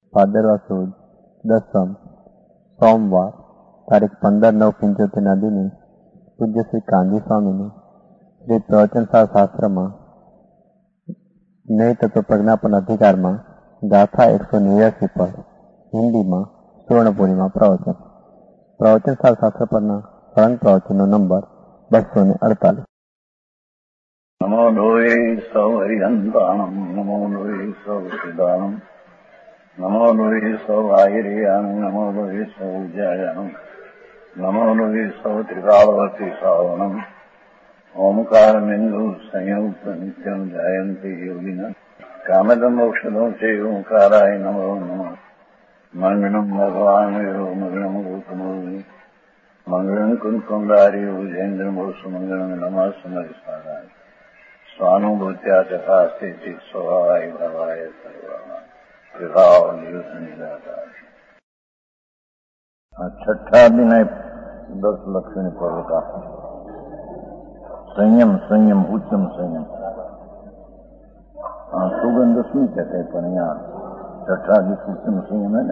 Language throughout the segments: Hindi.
ભાદરવા સુદ દસમ સોમવાર તારીખ 15/9/75 દિને પૂજ્ય શ્રી કાંજી સ્વામીની શ્રી પ્રવચનસાર શાસ્ત્રમાં ન્યાય તત્વ પ્રજ્ઞાપન અધિકારમાં ગાથા 189 પર હિન્દીમાં સુવર્ણ પૂર્ણિમા પ્રવચનસાર શાસ્ત્ર પરના સળંગ પ્રવચનનો નંબર 248. નમો લોહે સૌ હરિહંતાણમ નમો લોહે સૌ સિદ્ધાણમ નમો લોહે સૌ આયર્યાણમ નમો લોહે સૌ જયાણમ નમો લોહે સૌ ત્રિકાળવતી શ્રાવણમ ઓમકાર બિંદુ સંયુક્ત નિત્યમ જયંતિ યોગિના કામદમ મોક્ષદો છે ઓંકારાય નમો નમઃ મંગળમ ભગવાન મંગળમ ગૌતમોની મંગળમ કુંકુંડારી ઉજેન્દ્રમો સુમંગળમ નમઃ સમરિસ્વાદાય स्वानुभूत्या तथा स्थिति स्वभावाय भवाय सर्वमा विभाव नियुक्त निराकार. छठा दिन है 10 लक्षणी पर्व का संयम संयम उत्तम संयम. सुगंध दशमी कहते हैं पर यहाँ छठा दिन उत्तम संयम है ना.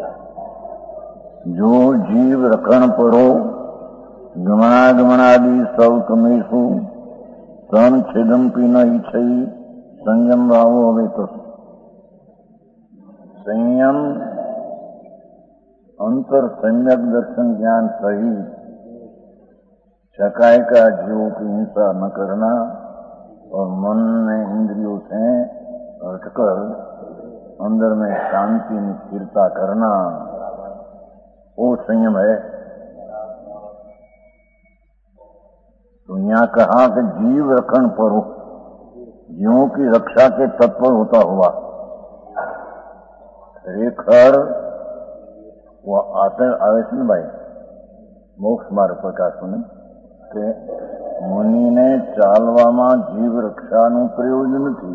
जो जीव रखण परो गमनागमनादि सब कमेशु तन छेदम्पी न इच्छई संयम भावो हवे तो. संयम अंतर सम्यक दर्शन ज्ञान सहित शकाय का जीवों की हिंसा न करना और मन में इंद्रियों से हटकर अंदर में शांति में स्थिरता करना, वो संयम है. तो यहाँ कहा कि जीव रखण पर हो, जीवों की रक्षा के तत्पर होता हुआ रेखर वो आते आवेशन भाई मोक्ष मार्ग प्रकाश ने કે મુનિને ચાલવામાં જીવ રક્ષાનું પ્રયોજન નથી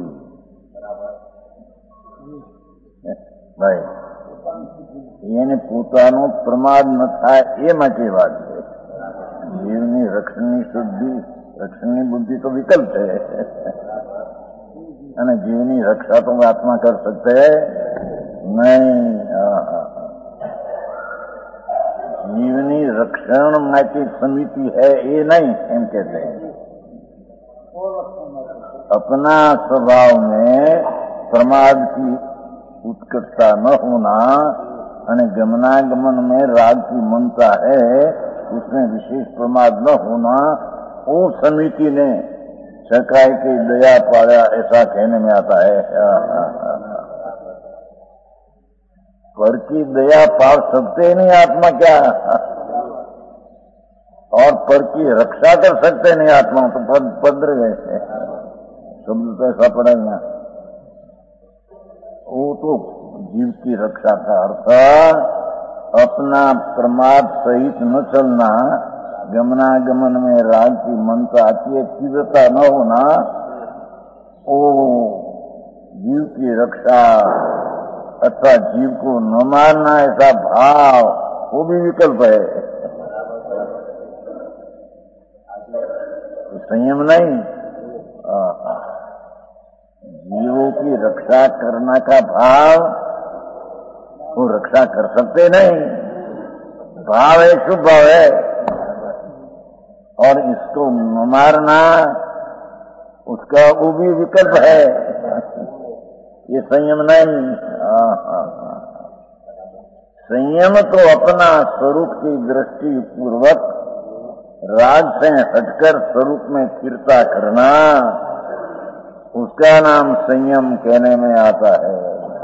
ભાઈ. એને પોતાનો પ્રમાદ ન થાય એ માટે વાત છે. जीवनी रक्षणनी शुद्धि रक्षणनी बुद्धि तो विकल्प है અને जीवनी रक्षा तो आत्मा कर सकते है नहीं. जीवनी रक्षण माटी समिति है ये नहीं एम कहते हैं. अपना स्वभाव में प्रमाद की उत्कटता न होना અને गमनागमन में राग की ममता है, उसमें विशेष प्रमाद न होना, वो समिति ने सकाय की दया पाया ऐसा कहने में आता है. पर की दया पा सकते नहीं आत्मा क्या, और पर की रक्षा कर सकते नहीं आत्मा, तो पद गए शब्द तो ऐसा पड़ेगा. वो तो जीव की रक्षा का अर्थ अपना प्रमाद सहित न चलना, गमनागमन में राग की मनता आती है, तीव्रता न होना, वो जीव की रक्षा अथवा जीव को न मारना ऐसा भाव वो भी विकल्प है. तो संयम नहीं. जीवों की रक्षा करना का भाव वो रक्षा कर सकते नहीं. भाव है शुभ भाव है, और इसको न मारना उसका वो भी विकल्प है. ये संयम नहीं. संयम तो अपना स्वरूप की दृष्टि पूर्वक राग से हटकर स्वरूप में स्थिरता करना, उसका नाम संयम कहने में आता है.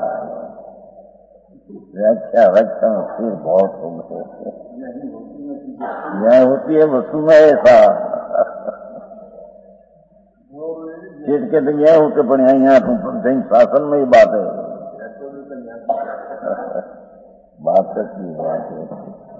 व्याख्या में फिर बहुत हो गए. यह होती है वस्तु में ऐसा चीट के तो यह होते पर यहाँ शासन में ही बात है. बात सच्ची बात है.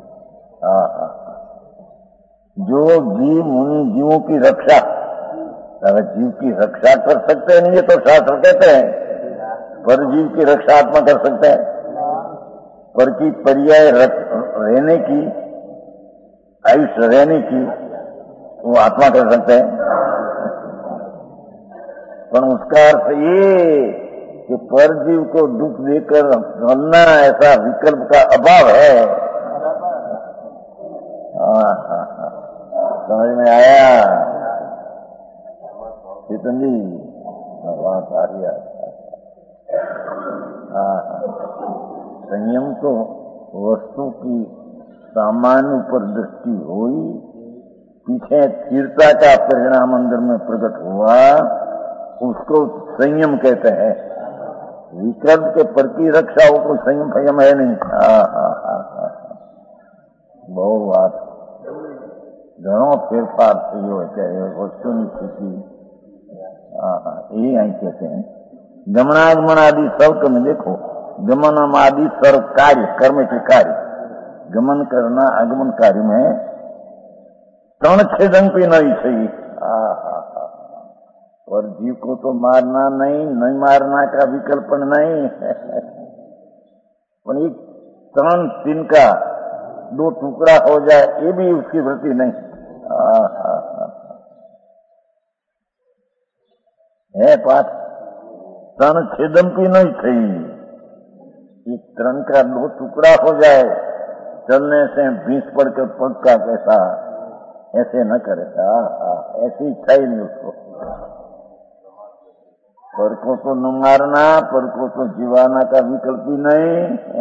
जो जीव मुनि जीवों की रक्षा, अगर जीव की रक्षा कर सकते नहीं तो शास्त्र कहते हैं पर जीव की रक्षा आत्मा कर सकते हैं. पर की पर्याय रहने की, आयुष्य रहने की वो आत्मा कर सकते हैं. पर उसका अर्थ ये कि परजीव को दुख देकर चलना ऐसा विकल्प का अभाव है। समझ में आया चेतन जी? बात आ रही है। संयम तो वस्तु की सामान्य ऊपर दृष्टि हुई, पीछे स्थिरता का परिणाम अंदर में प्रकट हुआ, उसको संयम कहते हैं। विकल्प के प्रति रक्षा हो कोई संयम फयम है नहीं। बहुत बात घणो फेरफार थयो है वस्तुની સ્થિતિ। ये कहते हैं गमनागमन आदि सब में देखो, गमन आदि सर्व कार्य कर्म के कार्य, गमन करना आगमन कार्य में तण छेदन भी नहीं चाहिए। और जीव को तो मारना नहीं मारना का विकल्प नहीं, पर एक तण तिनका दो टुकड़ा हो जाए ये भी उसकी वृत्ति नहीं है। पाठ तण छेदन भी नहीं चाहिए। एक तण का दो टुकड़ा हो जाए, चलने से भींस पड़कर पग का कैसा, ऐसे न करे। ऐसी इच्छा ही नहीं उसको। पर को तो न मारना, पर को तो जीवाना का विकल्प ही नहीं।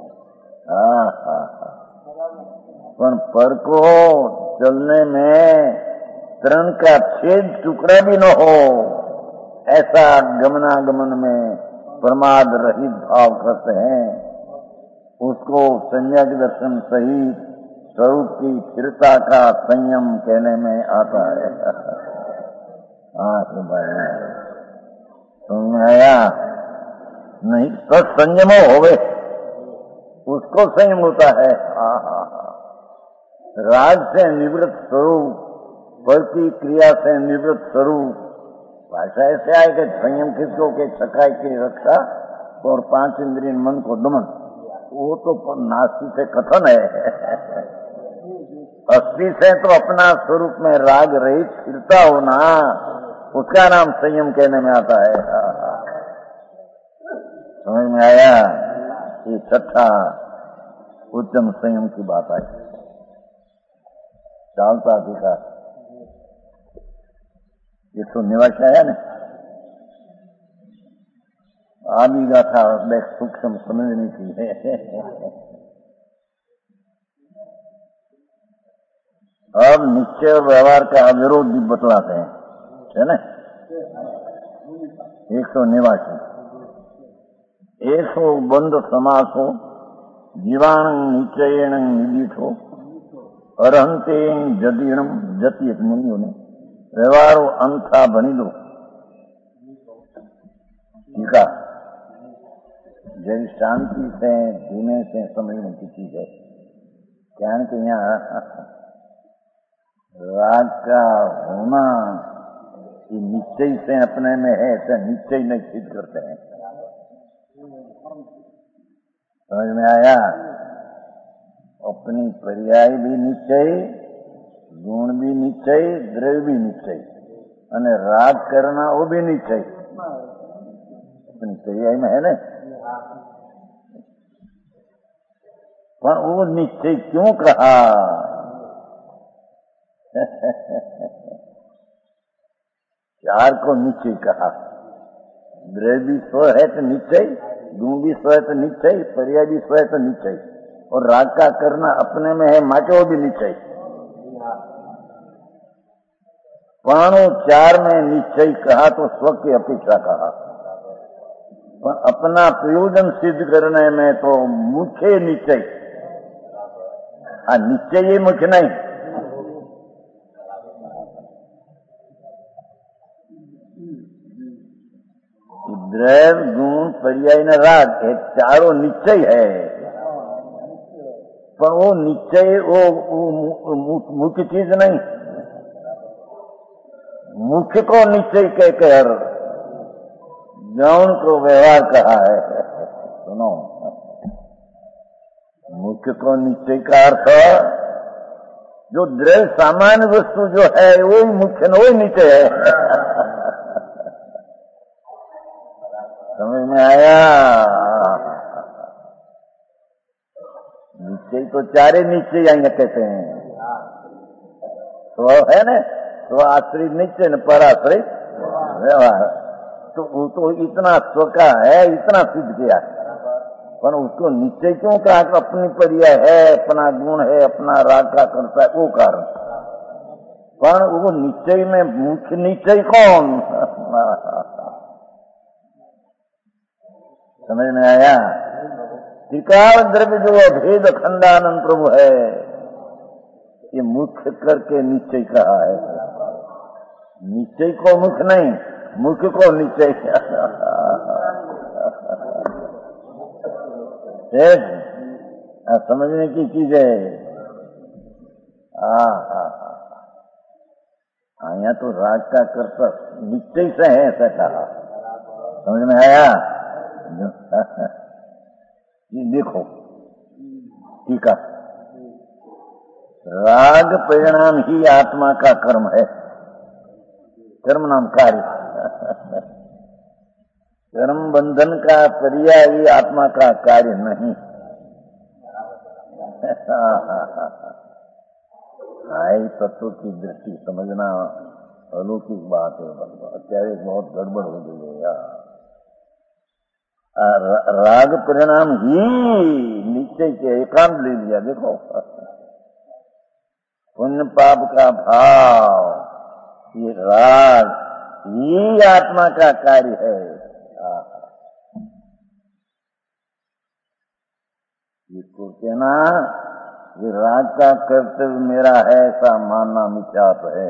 पर को चलने में तरण का छेद टुकड़ा भी न हो, ऐसा गमनागमन में प्रमाद रहित भाव करते हैं। उसको सम्यक दर्शन सहित स्वरूप की स्थिरता का संयम कहने में आता है। समझ आया? नहीं तो संयमो होवे, उसको संयम होता है। राग से निवृत्त स्वरूप, प्रतिक्रिया से निवृत्त स्वरूप। भाषा ऐसे आए कि संयम किसको के छकाई की रक्षा और 5 इंद्रिय मन को दमन, वो तो नास्ति से कथन है। अस्थि से तो अपना स्वरूप में राग रहित स्थिरता होना, उसका नाम संयम कहने में आता है। समझ में आया? ये छठा उत्तम संयम की बात आई। चालता अधिकार ये तो निवास आया ना, आदि गाथा देख सूक्ष्म समझने की है। अब निश्चय व्यवहार का अविरोध भी बतलाते हैं, है ना? 189 ऐसो बंध समासो जीवाण निश्चयण निदिठो अरहंते जदीणम जति मुनियों ने व्यवहारो अंथा बनी दो। ठीक है, जब शांति से धीमे से समझने की चीज है। क्या कि यहाँ राग का होना ये निश्चय से अपने में है, ऐसा निश्चय नहीं सिद्ध करते हैं। समझ में आया? अपनी पर्याय भी निश्चय, गुण भी निश्चय, द्रव्य भी निश्चय, અને राग करना वो भी निश्चय अपनी पर्याय में है ना। पर वो निश्चय क्यों कहा? चार को निश्चय कहा। द्रव्य भी स्व है तो निश्चय, गुण भी स्व है तो निश्चय, पर्याय भी स्व है तो निश्चय, और राग का करना अपने में है, माचे वो भी निश्चय। पाणु चार में निश्चय कहा तो स्व की अपेक्षा कहा, पर अपना प्रयोजन सिद्ध करने में तो मुख्य निश्चय। निश्चय ये मुख्य नहीं। द्रव्य गुण पर्याय न राग ये चारों निश्चय है, पर वो निश्चय वो मुख्य चीज नहीं। मुख्य को निश्चय कहकर गौण को व्यवहार कहा है। सुनो, मुख्य को निश्चय का अर्थ जो द्रव्य सामान्य वस्तु जो है वही मुख्य न वही निश्चय है। समझ में आया? निश्चय तो चारे निश्चय आएंगे कहते हैं। स्व है ना, स्व आश्रित निश्चय न पराश्रित व्यवहार। तो वो तो इतना स्व का है, इतना सिद्ध किया है, पर उसको निश्चय क्यों कहा? कि अपनी पर्याय है, अपना गुण है, अपना राग का करता है, वो कारण। पर वो निश्चय में मुख्य निश्चय कौन? समझ में आया? त्रिकाल द्रव्य जो अभेद अखंडानंद प्रभु है, ये मुख्य करके निश्चय कहा है। निश्चय को मुख्य नहीं, मुख्य को निश्चय। समझने की चीज है। यहाँ तो राग का कर्ता निश्चय से है, ऐसा कहा। समझ में आया? ये देखो ठीक है, राग परिणाम ही आत्मा का कर्म है, कर्म नाम कार्य। कर्म बंधन का पर्याय ही आत्मा का कार्य नहीं। आई तत्व की दृष्टि समझना अलौकिक बात है। અત્યારે बहुत गड़बड़ हो गई है यार। राग परिणाम ही निश्चय के एकांत ले लिया। देखो पुण्य पाप का भाव, ये राग ही आत्मा का कार्य है। इसको कहना ये राग का कर्तव्य मेरा है, ऐसा मानना मिथ्यात्व है।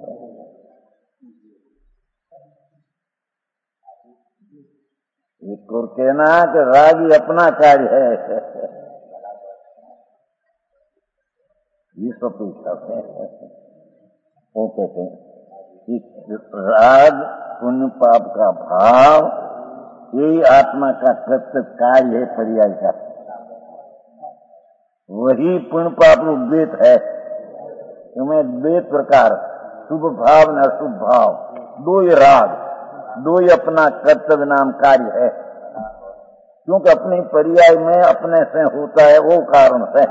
एक और कहना कि राग ही अपना कार्य है, ये सब वो कहते हैं कि राग पुण्य पाप का भाव यही आत्मा का कर्तव्य कार्य है, पर्याय का। वही पुण्य पाप रूप द्वैत है। इसमें द्वैत प्रकार, शुभ भाव न अशुभ भाव, दो ही राग, दो ही अपना कर्तव्य नाम कार्य है। क्योंकि अपनी पर्याय में अपने से होता है, वो कारण से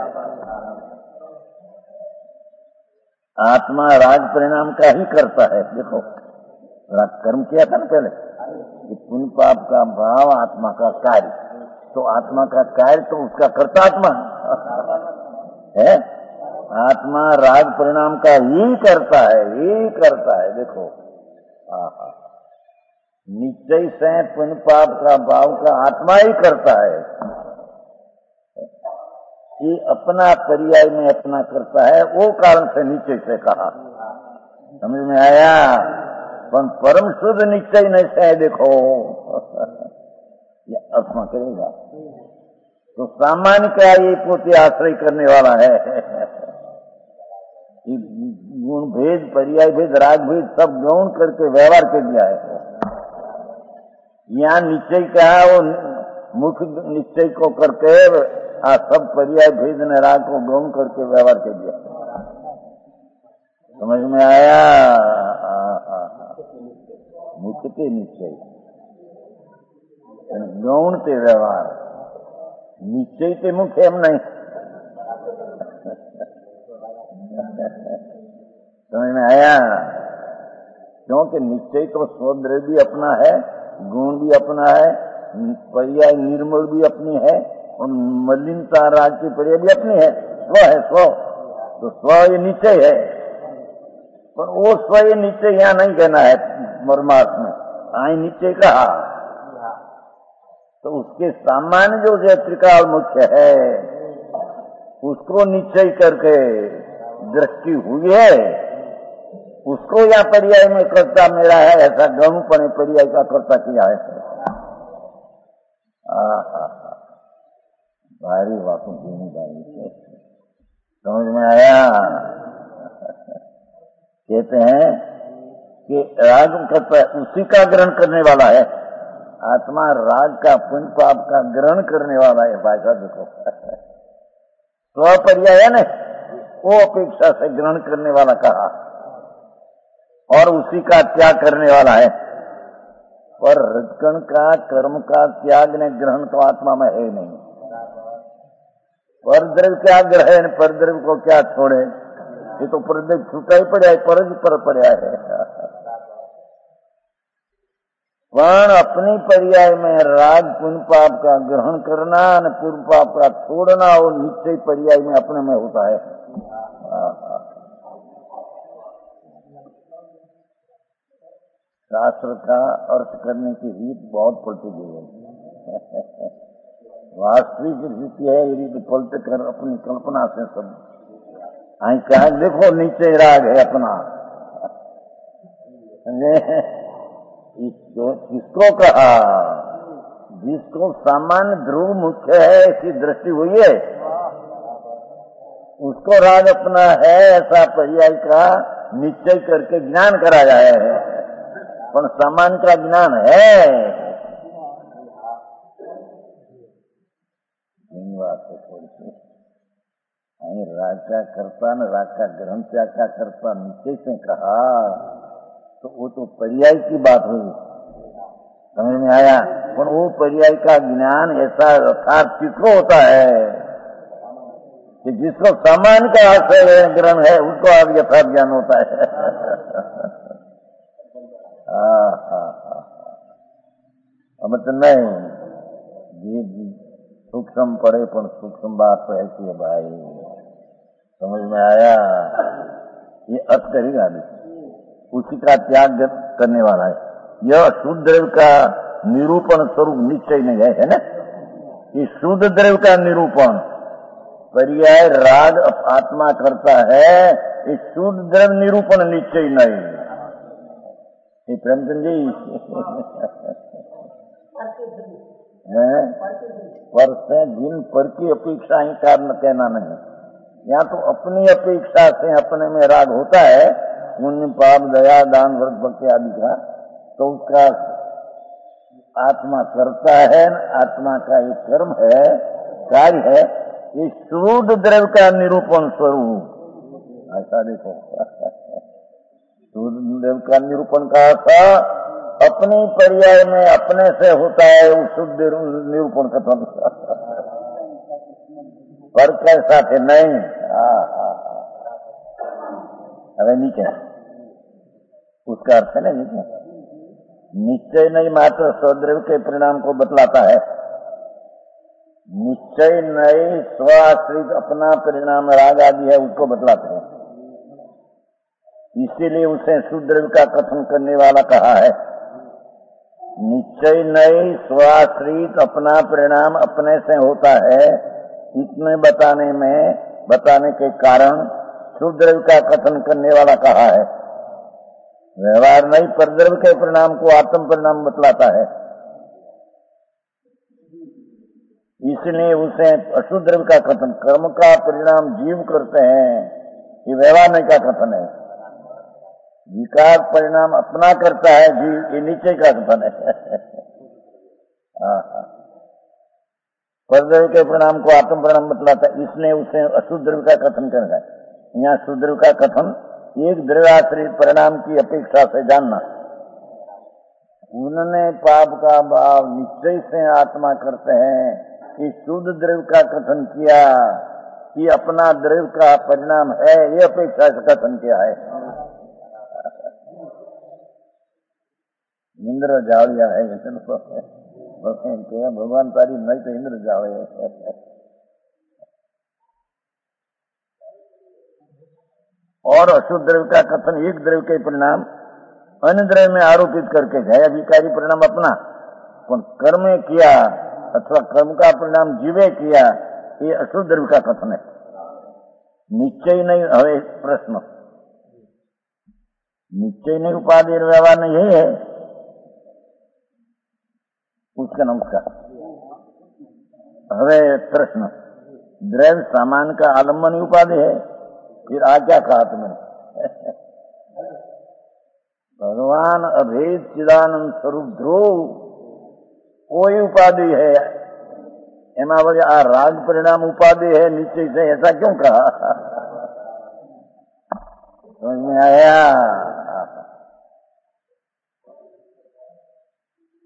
आत्मा राग परिणाम का ही करता है। देखो राग कर्म किया था ना पहले, पुण्य पाप का भाव आत्मा का कार्य, तो आत्मा का कार्य तो उसका कर्ता आत्मा है। आत्मा राग परिणाम का ही करता है, ही करता है। देखो निश्चय से पुण्य पाप का भाव का आत्मा ही करता है। ये अपना पर्याय में अपना करता है, वो कारण से निश्चय से कहा। समझ में आया? परम शुद्ध निश्चय नहीं है। देखो ये आत्मा करेगा तो सामान्य क्या ये पोते आश्रय करने वाला है। गुण भेद, पर्याय भेद, राग भेद सब गौण करके व्यवहार कर दिया है। यहाँ निश्चय क्या है, वो मुख्य निश्चय को करके सब पर्याय भेद ने राग को गौण करके व्यवहार कर दिया। समझ में आया? मुख्य ते निश्चय, गौण ते व्यवहार, निश्चय ते मुख्य हम नहीं। समझ में आया? क्योंकि निश्चय तो स्वद्रव्य भी अपना है, गुण भी अपना है, पर्याय निर्मल भी अपनी है, और मलिनता राग की पर्याय भी अपनी है। स्व है स्व, तो स्व ये निश्चय है। पर वो स्व ये निश्चय यहाँ नहीं कहना है मर्मार्थ में, आई निश्चय कहा। तो उसके सामान्य जो त्रिकाल मुख्य है उसको निश्चय करके दृष्टि हुई है, उसको या पर्याय में कर्ता मेरा है, ऐसा गौणपणे पर्याय का कर्ता किया है। भारी बातों की भारी समझ में आया? कहते हैं कि राग कर्ता उसी का ग्रहण करने वाला है। आत्मा राग का पुण्य पाप का ग्रहण करने वाला है। भाई साहब देखो स्वपर्याय है ना, वो अपेक्षा से ग्रहण करने वाला कहा, और उसी का त्याग करने वाला है। पर हृदकण का कर्म का त्याग ने ग्रहण तो आत्मा में है नहीं। परद्रव्य क्या ग्रहण, परद्रव्य को क्या छोड़े, ये तो परद्रव्य छूटा ही पड़ा है, परज पर पड़ा है। पण अपनी पर्याय में राग पुण्य पाप का ग्रहण करना और पूर्व पाप का छोड़ना और निश्चय पर्याय में अपने में होता है। शास्त्र का अर्थ करने की रीत बहुत पलटी गई है। वास्तविक रीति है ये रीत पलट कर अपनी कल्पना से सब क्या देखो नीचे राग है अपना। किसको कहा, जिसको सामान्य ध्रुव मुख्य है ऐसी दृष्टि हुई है, उसको राग अपना है ऐसा पर्याय का निश्चय करके ज्ञान कराया है। पर सामान्य का ज्ञान है बात है थोड़ी सी। राग का करता न राग का ग्रहण क्या क्या करता निश्चय से कहा तो वो तो पर्याय की बात हुई, समझ में आया। पर वो पर्याय का ज्ञान ऐसा यथार्थ किसको होता है कि जिसको सामान्य का आश्रय ग्रहण है उसको अब यथार्थ ज्ञान होता है। अब तो नहीं ये सूक्ष्म पड़े पर सूक्ष्म बात तो ऐसी है भाई, समझ में आया। ये अर्थ करेगा अभी, उसी का त्याग करने वाला है। यह शुद्ध द्रव्य का निरूपण स्वरूप निश्चय नहीं है, है ना। ये शुद्ध द्रव्य का निरूपण पर्याय राग आत्मा करता है, ये शुद्ध द्रव्य निरूपण निश्चय नहीं। ये प्रेमचंद जी पर से जिन पर की अपेक्षा ही कारण कहना नहीं, या तो अपनी अपेक्षा से अपने में राग होता है, पुण्य पाप दया दान व्रत भक्ति आदि का, तो उसका आत्मा करता है, आत्मा का एक कर्म है, कार्य है। ये शुद्ध द्रव्य का निरूपण स्वरूप ऐसा देखो। शुद्ध द्रव्य का निरूपण का अर्थ अपनी पर्याय में अपने से होता है, उस शुद्ध निरूपण कथन पर कैसा थे नहीं। अरे नीचे उसका अर्थ है ना, नीचे निश्चय नहीं मात्र स्वद्रव्य के परिणाम को बतलाता है। निश्चय नहीं स्वाश्रित अपना परिणाम राग आदि है उसको बतलाते हैं, इसीलिए उसे शुद्ध का कथन करने वाला कहा है। निश्चय नहीं स्वाश्रित अपना परिणाम अपने से होता है, इतने बताने के कारण शुद्ध का कथन करने वाला कहा है। व्यवहार नहीं परद्रव्य के परिणाम को आत्म परिणाम बतलाता है, इसलिए उसे अशुद्ध द्रव्य का कथन कर्म का परिणाम जीव करते हैं, ये व्यवहार नहीं का कथन है। विकार परिणाम अपना करता है जीव, ये नीचे का कथन है। परद्रव्य के परिणाम को आत्म परिणाम बतलाता है, इसलिए उसे अशुद्ध द्रव्य का कथन करना है। यहाँ शुद्ध द्रव्य का कथन एक द्रव्याश्रित परिणाम की अपेक्षा से जानना। उन्होंने पाप का भाव निश्चय से आत्मा करते हैं, कि शुद्ध द्रव्य का कथन किया कि अपना द्रव्य का परिणाम है, ये अपेक्षा से कथन किया है। इंद्र जावड़िया है भगवान तारी नहीं तो इंद्र जावड़े है। और अशुद्ध द्रव्य का कथन एक द्रव्य के परिणाम अन्य द्रव्य में आरोपित करके है, अधिकारी परिणाम अपना कर्म किया अथवा कर्म का परिणाम जीवे किया, ये अशुद्ध द्रव्य का कथन है। निश्चय नहीं हवे प्रश्न, निश्चय नहीं उपाधि व्यवहार नहीं है उसका नमस्कार। हवे प्रश्न द्रव्य सामान का आलम्बन उपाधि है, फिर आ क्या कहा तुमने। भगवान अभेद चिदानंद स्वरूप ध्रुव कोई उपाधि है, एमा बोले आ राग परिणाम उपाधि है निश्चय से, ऐसा क्यों कहा। समझ में आया।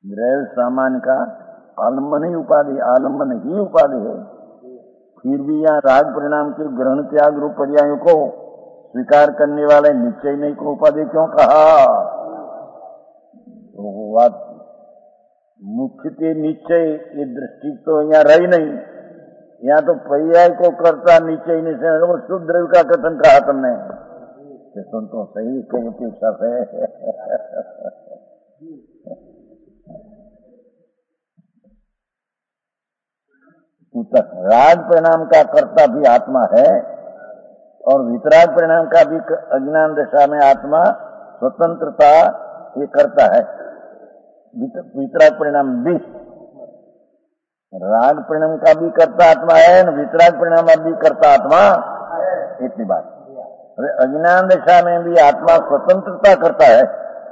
द्रव्य सामान का आलम्बन ही उपाधि है। फिर भी यहाँ राग परिणाम के ग्रहण त्याग रूप पर्यायों को स्वीकार करने वाले निश्चय नहीं को उपाधि क्यों कहा? तो बात मुख्य निश्चय ये दृष्टि तो यहाँ रही नहीं। यहाँ तो पर्याय को करता निश्चय नहीं से शुद्ध द्रव्य का कथन कहा तुमने। सुन तो सही कहीं अपेक्षा से राग परिणाम का कर्ता भी आत्मा है और वितराग परिणाम का भी अज्ञान दशा में आत्मा स्वतंत्रता ये करता है। वितराग परिणाम भी राग परिणाम का भी करता आत्मा है, वितराग परिणाम भी करता आत्मा, इतनी बात। अज्ञान दशा में भी आत्मा स्वतंत्रता करता है।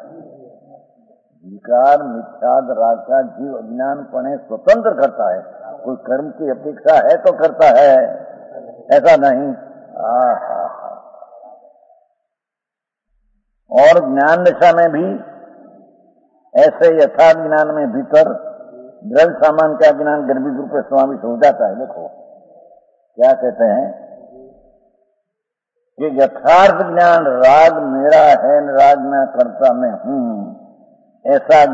विकार मिथ्याद राग का जीव अज्ञान पणे स्वतंत्र करता है। कोई कर्म की अपेक्षा है तो करता है, ऐसा नहीं। और ज्ञान दशा में भी ऐसे यथार्थ ज्ञान में भीतर द्रव्य सामान का ज्ञान गर्भित रूप में समाविष्ट हो जाता है। देखो क्या कहते हैं कि यथार्थ ज्ञान राग मेरा है, राग मैं करता मैं हूं, ऐसा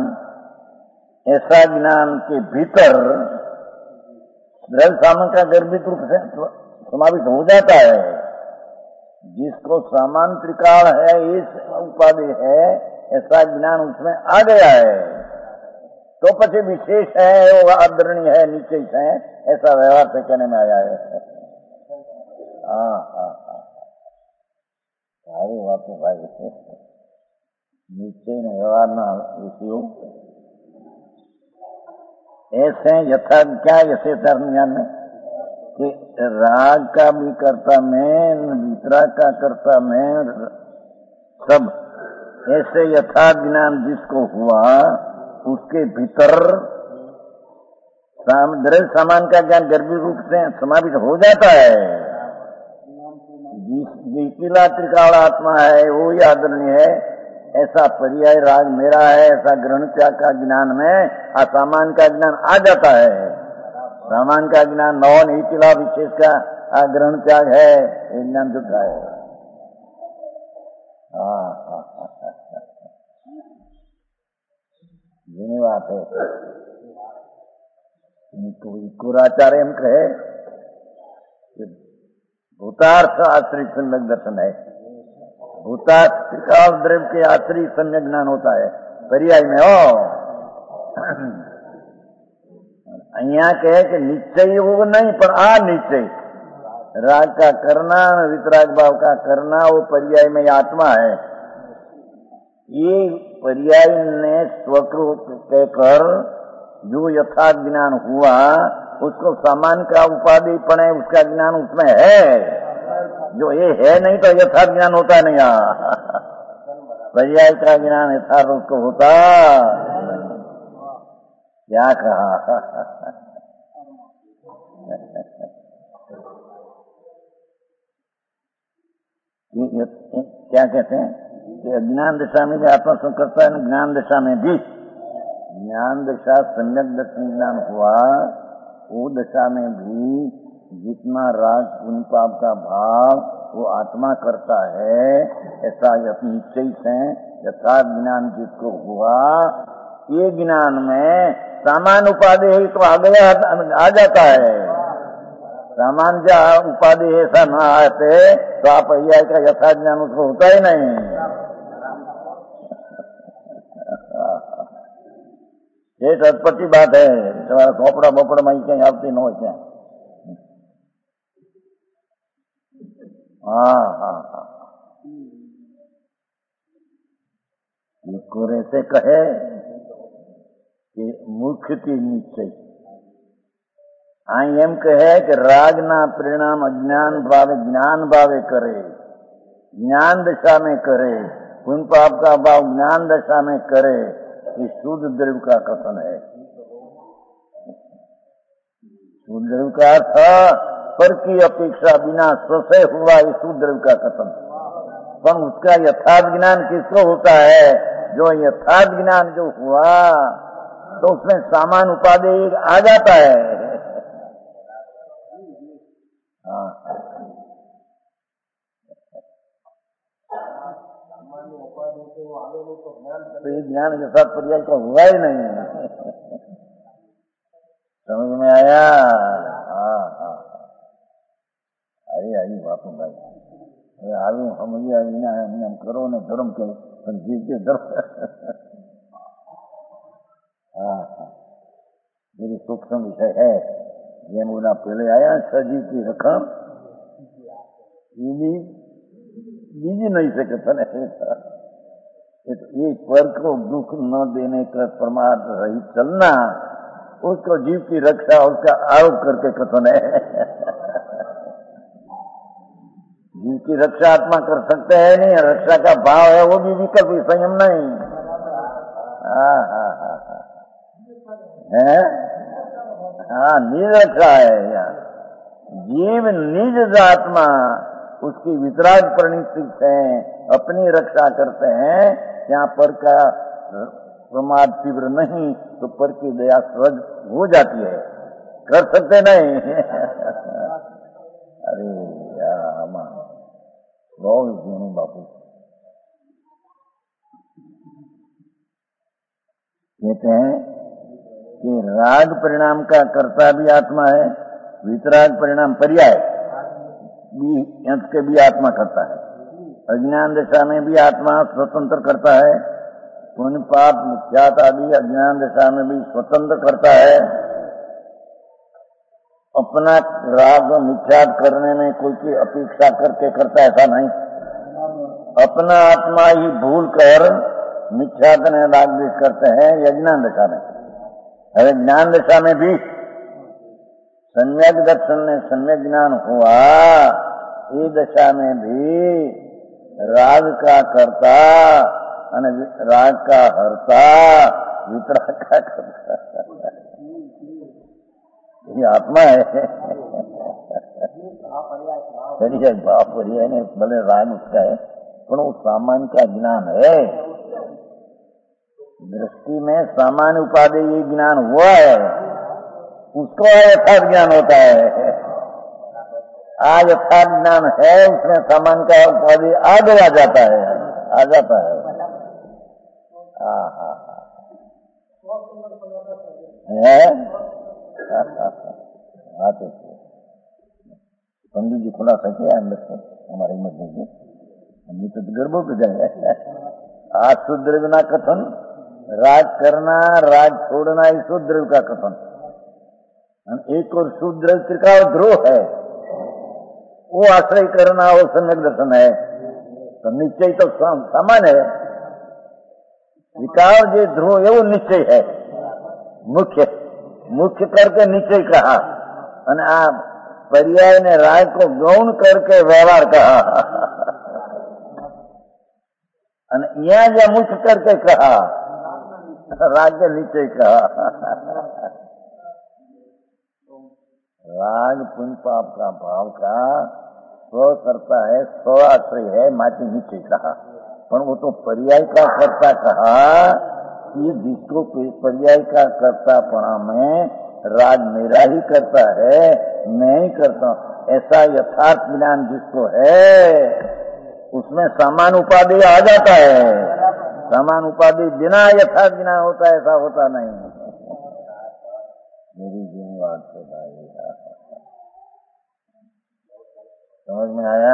ज्ञान के भीतर द्रव्य सामान का गर्भित रूप से समाविष्ट हो जाता है। जिसको सामान त्रिकाल है, इस उपाधि है, ऐसा ज्ञान उसमें आ गया है। तो पछे विशेष है, वो आदरणीय है, निश्चय है, ऐसा व्यवहार से कहने में आया है। सारी बातें भाई निश्चय न व्यवहार न विषयों ऐसे यथा क्या ऐसे ज्ञान में कि राग का भी करता मैं, वितराग का करता मैं, सब ऐसे यथार्थ ज्ञान जिसको हुआ उसके भीतर द्रव्य सामान का ज्ञान गर्भित रूप से समाविष्ट हो जाता है। जिसला त्रिकाल आत्मा है वो ही आदरणीय है, ऐसा पर्याय राग मेरा है, ऐसा ग्रहण त्याग का ज्ञान में असामान का ज्ञान आ जाता है। सामान का ज्ञान नौन हितिला विशेष का ग्रहण त्याग है, ये ज्ञान जुटा है। ये बात है। कुराचार्य हम कहे भूतार्थ आश्रित सम्यक दर्शन है। भूतार्थ त्रिकाल द्रव्य के आश्रित सम्यक ज्ञान होता है पर्याय में। यहाँ कहे कि निश्चय वो नहीं पर निश्चय राग का करना, वितराग भाव का करना, वो पर्याय में आत्मा है। ये पर्याय ने स्वरूप कहकर जो यथार्थ ज्ञान हुआ उसको सामान का उपाधि पड़े, उसका ज्ञान उसमें है। जो ये है नहीं तो यथार्थ ज्ञान होता नहीं। पर्याय का ज्ञान यथार्थ उसको होता। क्या कहा? क्या कहते हैं कि अज्ञान दशा में भी आत्मा सुख करता है, ज्ञान दशा में भी। ज्ञान दशा सम्यक दर्शन ज्ञान हुआ, वो दशा में भी जितना राग पुण्य पाप का भाव वो आत्मा करता है, ऐसा निश्चय से यथार्थ ज्ञान जिसको हुआ, ये ज्ञान में सामान उपाधि है तो आ जाता है। सामान जो उपाधि ऐसा न आते तो आप पर्याय का यथार्थ ज्ञान उसको होता ही नहीं। ये तत्पति बात है। तुम्हारा खोपड़ा बोपड़ा में कहीं आपती न हो क्या? कोरे से कहे कि मुख्य की निश्चय आई एम कहे कि राग ना परिणाम अज्ञान भावे करे, ज्ञान दशा में करे, पुण्य पाप का भाव ज्ञान दशा में करे, ये शुद्ध द्रव्य का कथन है। शुद्ध द्रव्य का अर्थ पर की अपेक्षा बिना स्वशय हुआ, ये शुद्ध द्रव्य का कथन। पर उसका यथार्थ ज्ञान किसको होता है? जो यथार्थ ज्ञान जो हुआ तो उसमें सामान उपाधि आ जाता है। हाँ, तो ये ज्ञान के साथ पर्याय का हुआ ही नहीं। समझ में आया? हाँ हाँ, आई बात भाई, आयु हम करो ने धर्म के जीव के धर्म। हाँ हाँ, मेरी सूक्ष्म विषय है। ये बोला पहले आया सजी की रकम बीजी नहीं सकते। ये पर को दुख न देने का परमार्थ रहित चलना, उसको जीव की रक्षा उसका आरोप करके कथन है। जीव की रक्षा आत्मा कर सकते हैं नहीं, रक्षा का भाव है वो भी विकल्प संयम नहीं। हाँ हाँ हाँ हाँ है, हाँ निज रक्षा है यार। जीव निज आत्मा उसकी वितराग परिणति से अपनी रक्षा करते हैं। यहाँ पर का प्रमाद तीव्र नहीं तो पर की दया सहज हो जाती है, कर सकते नहीं। अरे यार बहुत बापू कहते हैं कि राग परिणाम का कर्ता भी आत्मा है, वितराग परिणाम पर्याय भी अंत के भी आत्मा करता है। अज्ञान दशा में भी आत्मा स्वतंत्र करता है, पुण्य पाप मिथ्यात आदि अज्ञान दशा में भी स्वतंत्र करता है। अपना राग मिथ्यात करने में कोई की अपेक्षा करके करता ऐसा नहीं, अपना आत्मा ही भूल कर मिथ्यात ने राग द्वेष करते हैं अज्ञान दशा में। अरे ज्ञान दशा में भी सम्यक दर्शन में सम्यक ज्ञान हुआ, ये दशा में भी राग का कर्ता राग का हरता वितराग का कर्ता ये आत्मा है। बाप पर्याय ने भले राग उसका है पर वो सामान्य का ज्ञान है। दृष्टि में सामान्य उपाधि ये ज्ञान हुआ है, उसको यथार्थ ज्ञान होता है। आज यथार्थ ज्ञान है, उसमें सामान्य का उपाधि आगे आ जाता है। पंडित जी खुलासा किया अंदर से हमारे मध्य में, हम तो गर्भ हो जाए। आज शुद्र बिना कथन, राज करना राज छोड़ना ही शुद्र का कथन। एक और शुद्र त्रिकाल ध्रुव है, वो आश्रय करना वो सम्यक दर्शन है। तो निश्चय तो सामान्य है, विकार जो ध्रुव है वो निश्चय है, मुख्य करके निश्चय कहा। और आप पर्याय ने राय को गौण करके व्यवहार कहा, यहाँ जो मुख्य करके कहा राज्य निश्चय कहा। राग पुण्य पाप का भाव का स्व करता है, स्व आश्रय है, माटी निश्चय कहा। पर वो तो पर्याय का कर्ता कहा कि जिसको पर्याय का कर्तापणा में राग मेरा ही करता है, मैं ही करता हूं, ऐसा यथार्थ ज्ञान जिसको है उसमें समान उपाधि आ जाता है। समान उपाधि बिना यथार्थ ज्ञान होता है, ऐसा होता नहीं। मेरी जिम्मेवार से भाई समझ में आया?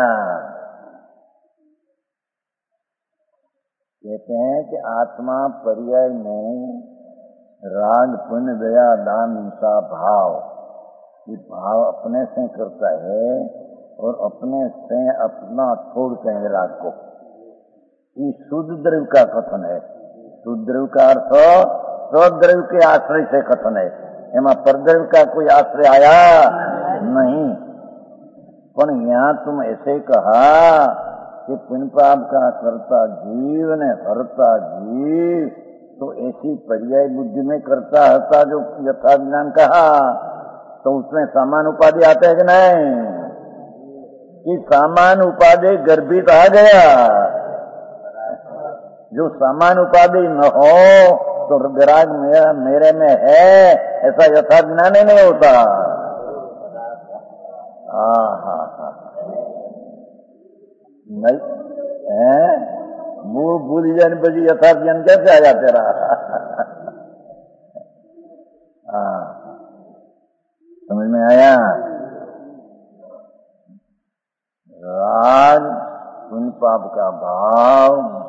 कहते हैं कि आत्मा पर्याय में राग पुण्य दया दान हिंसा भाव, ये भाव अपने से करता है और अपने से अपना छोड़ते हैं राग को। ये शुद्ध द्रव्य का कथन है। शुद्ध द्रव्य का अर्थ स्वद्रव्य के आश्रय से कथन है, एमा परद्रव्य का कोई आश्रय आया नहीं। पर यहाँ तुम ऐसे कहा कि पुण्य पाप का करता जीव ने हरता जीव, तो ऐसी पर्याय बुद्धि में करता हरता जो यथा ज्ञान कहा, तो उसमें सामान उपाधि आते है कि नहीं? कि सामान उपाधि गर्भित आ गया। जो सामान उपाधि न हो तो विराग मेरे में है, ऐसा यथार्थ ज्ञान ही नहीं होता। नहीं है, मुंह भूल जाने बजी यथार्थ ज्ञान कैसे आया तेरा? समझ में आया? राग पुण्य पाप का भाव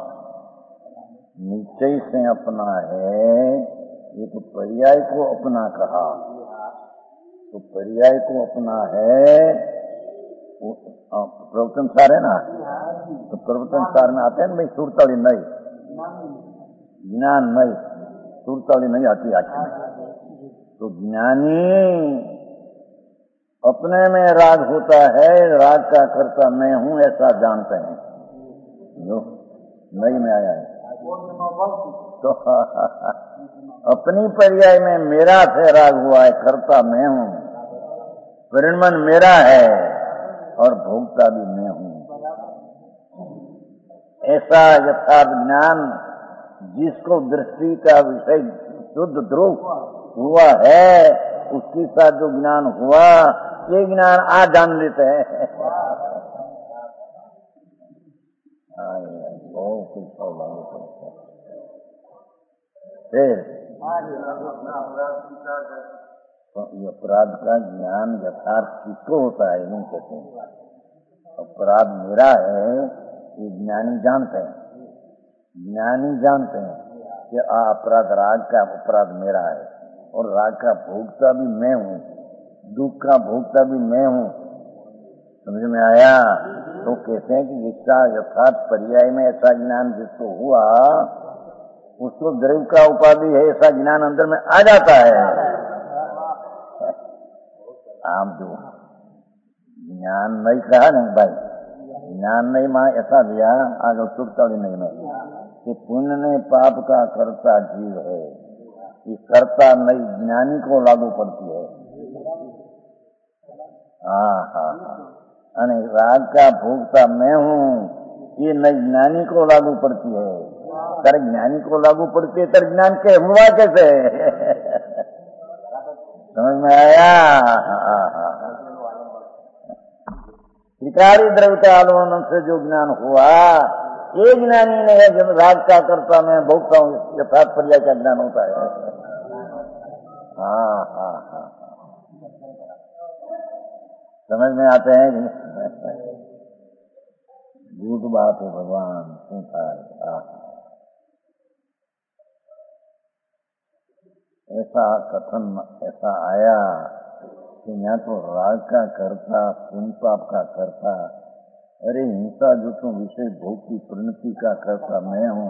निश्चय से अपना है, ये तो पर्याय को अपना कहा, तो पर्याय को अपना है। प्रवचन सार है ना, तो प्रवचन सार में आते हैं ना भाई, सुरताली नहीं, ज्ञान नहीं, सुरताली नहीं आती आखिर में। तो ज्ञानी अपने में राग होता है, राग का कर्ता मैं हूं ऐसा जानते हैं। जो नहीं में आया है तो अपनी पर्याय में मेरा से राग हुआ है, कर्ता मैं हूं, परिणमन मेरा है और भोगता भी मैं हूं। ऐसा यथार्थ ज्ञान जिसको दृष्टि का विषय शुद्ध ध्रुव हुआ है, उसके साथ जो ज्ञान हुआ, ये ज्ञान आज जान लेते हैं। फिर ये अपराध का ज्ञान यथार्थ किसको होता है नहीं कहते हैं। अपराध मेरा है ये ज्ञानी जानते हैं, ज्ञानी जानते हैं कि अपराध राग का अपराध मेरा है और राग का भोगता भी मैं हूँ, दुख का भोगता भी मैं हूँ। समझ में आया? तो कहते हैं कि जिसका यथार्थ पर्याय में ऐसा ज्ञान जिसको हुआ, उसको द्रव्य का उपाधि है ऐसा ज्ञान अंदर में आ जाता है। आम जो ज्ञान नहीं कहा नहीं भाई, ज्ञान नहीं मां ऐसा दिया आगे सुरता भी नहीं कि पुण्य ने पाप का कर्ता जीव है, ये कर्ता नहीं ज्ञानी को लागू पड़ती है। अने राग का भोगता मैं हूँ, ये नहीं ज्ञानी को लागू पड़ती है। तर ज्ञानी को लागू पड़ती है, तर ज्ञान के हुआ कैसे? समझ में आया? त्रिकारी द्रव्य का आलोचन से जो ज्ञान हुआ, ये ज्ञानी नहीं है जब राग का करता मैं भोगता हूँ, यथार्थ पर्याय का ज्ञान होता है। समझ में आते हैं कि झूठ बात है भगवान सुनता है। ऐसा कथन ऐसा आया कि यहाँ तो राग का करता, पुण्य पाप का करता, अरे हिंसा जो तो विषय भोग की परिणति का करता मैं हूँ।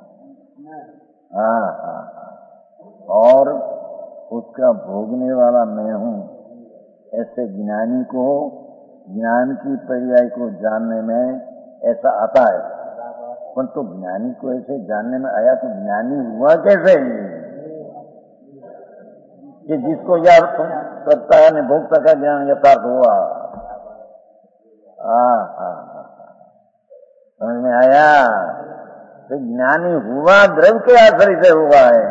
और उसका भोगने वाला मैं हूँ। ऐसे ज्ञानी को ज्ञान की पर्याय को जानने में ऐसा आता है, परंतु ज्ञानी को ऐसे जानने में आया तो ज्ञानी हुआ कैसे? कि जिसको यार करता है नहीं भोक्ता का ज्ञान यथार्थ हुआ। समझ में आया? तो ज्ञानी हुआ द्रव्य के आश्रय से हुआ है।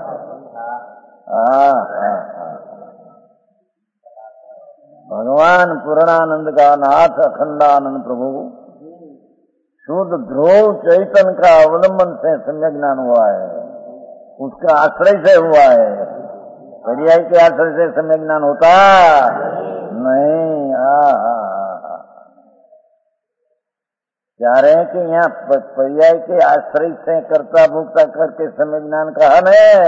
भगवान पूर्णानंद का नाथ अखंडानंद प्रभु शुद्ध ध्रुव चैतन्य का अवलंबन से सम्यक ज्ञान हुआ है, उसका आश्रय से हुआ है। पर्याय के आश्रय से सम्यक ज्ञान होता नहीं। कह रहे हैं कि यहाँ पर्याय के आश्रय से कर्ता भोक्ता करके सम्यक ज्ञान कहा नहीं।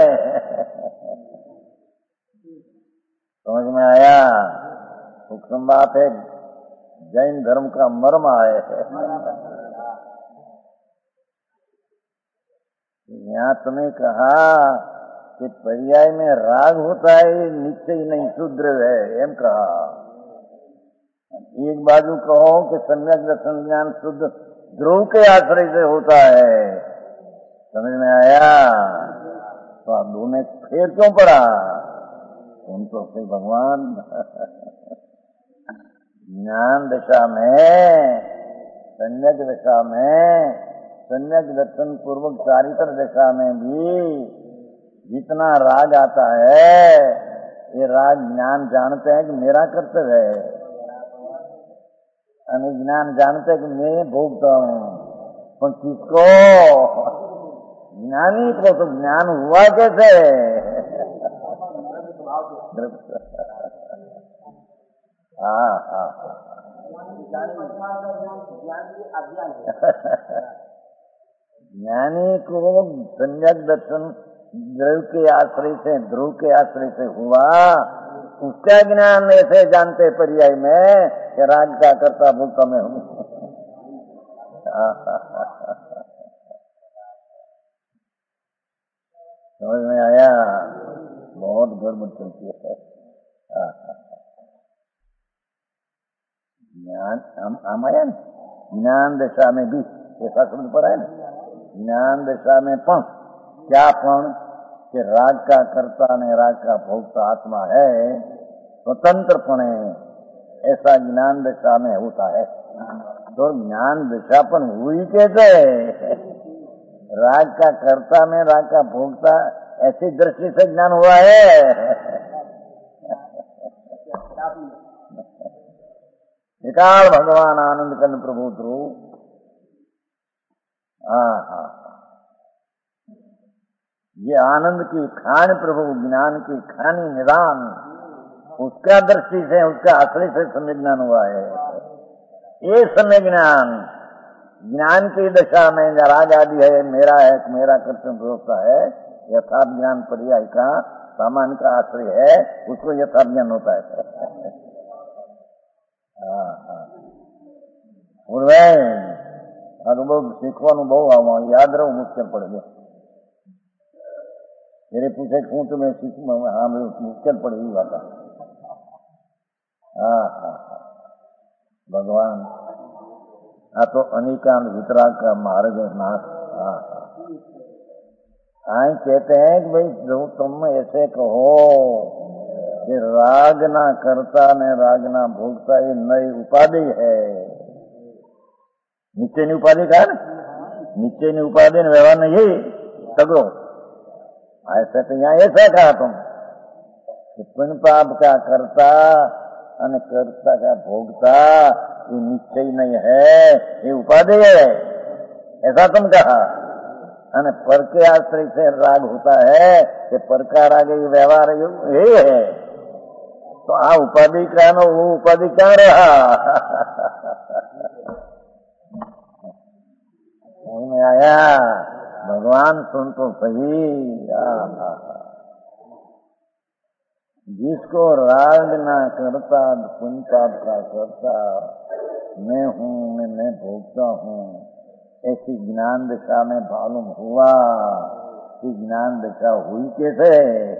समझ में आया? सूक्ष्म बात है, जैन धर्म का मर्म है। यहाँ तुम्हें कहा कि पर्याय में राग होता है, निश्चय नहीं शुद्र है, एम कहा। एक बाजू कहो कि सम्यक दर्शन ज्ञान शुद्ध ध्रुव के आश्रय से होता है। समझ में आया? तो आप दोनों फेर क्यों पड़ा? तुम तो से भगवान ज्ञान दशा में, सम्यक दशा में, सम्यक दर्शन पूर्वक चारित्र दशा में भी जितना राग आता है ये राग ज्ञान जानते हैं कि मेरा कर्तव्य है, ज्ञान जानते हैं कि मैं भोगता हूँ। पर किसको? ज्ञानी को तो ज्ञान हुआ कैसे? ज्ञानी को सम्यक दर्शन ध्रुव के आश्रय से, ध्रुव के आश्रय से हुआ, उसका ज्ञान ऐसे जानते पर्याय में कि राग का करता भोगता मैं हूँ। समझ में आया? बहुत गड़बड़ चलती है। ज्ञान हम आया ना, ज्ञान दशा में भी ऐसा शब्द पर है ना, ज्ञान दशा में पण क्या पण कि राग का कर्ता ने राग का भोगता आत्मा है, स्वतंत्रपणे ऐसा ज्ञान दशा में होता है। तो ज्ञान दशा पण हुई कैसे? राग का कर्ता में राग का भोगता ऐसी दृष्टि से ज्ञान हुआ है। निकाल भगवान आनंद कंद प्रभु ध्रुव। ये आनंद की खान प्रभु, ज्ञान की खानी निदान, उसका दृष्टि से, उसका आश्रय से समय ज्ञान हुआ है। ये समय ज्ञान, ज्ञान की दशा में राग आदि है, मेरा है, मेरा कर्तव्य होता है, यथार्थ ज्ञान पर्याय का सामान्य का आश्रय है, उसको यथार्थ ज्ञान होता है। अनुभव શીખવાનું બહુ યાદ રહું મુશ્કેલ પડે છે। मेरे पूछे हूँ तो मैं सीखूँ, हाँ मुश्किल पड़े ये बात। भगवान तो अनेकांत वितराग का मार्ग नाश। आई कहते हैं कि भाई जो तुम ऐसे कहो कि राग ना करता ने राग ना भोगता, ये नई उपाधि है। निश्चय ની उपाधि कहा ना, निश्चय ની उपाधि ने व्यवहार नहीं तगड़ो। ऐसा तो यहाँ ऐसा कहा तुम कि पुण्य पाप का करता और कर्ता का भोगता ये निश्चय नहीं है, ये उपाधि है, ऐसा तुम कहा। और पर के आश्रय से राग होता है कि पर का राग ये व्यवहार यही है। तो आ उपाधि का ना वो उपाधि क्या रहा? में आया भगवान सुन तो सही। जिसको राग ना करता पुण्य पाप का करता, मैं हूँ मैं भोगता हूँ, ऐसी ज्ञान दशा में मालूम हुआ कि ज्ञान दशा हुई कैसे?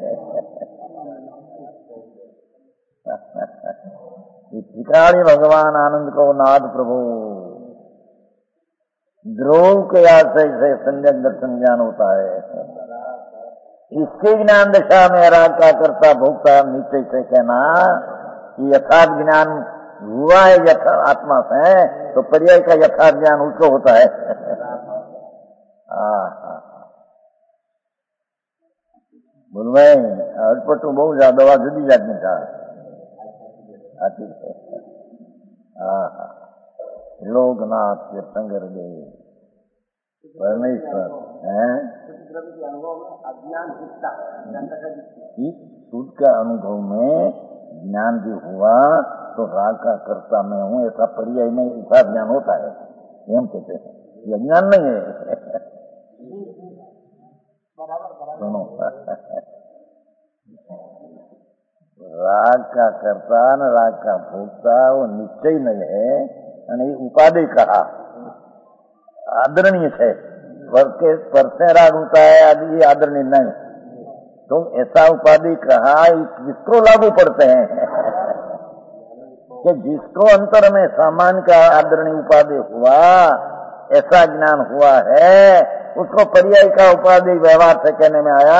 भिखारी भगवान आनंद को नाथ प्रभु ध्रुव के आश्रय से संजक दर्शन ज्ञान होता है। इसके ज्ञान दशा में राग का करता भोगता नीचे से कहना कि यथार्थ ज्ञान हुआ है यथार्थ आत्मा से, तो पर्याय का यथार्थ ज्ञान उसको होता है। बोल भाई अटपट तो बहुत ज्यादा दवा जुदी जाती था। लोकनाथ के संगर दे परमेश्वर है। सुध का अनुभव में ज्ञान भी हुआ तो राग का कर्ता मैं हूँ ऐसा पर्याय में ऐसा ज्ञान होता है। ये हम कहते हैं, ये ज्ञान नहीं है। सुनो, राग का कर्ता न राग का भोगता वो निश्चय नहीं है, અને उपाधि कहा आदरणीय है। पर से राग होता है आदि ये आदरणीय नहीं। तुम ऐसा उपाधि कहा किसको लागू पड़ते हैं कि जिसको अंतर में सामान्य का आदरणीय उपाधि हुआ, ऐसा ज्ञान हुआ है, उसको पर्याय का उपाधि व्यवहार से कहने में आया।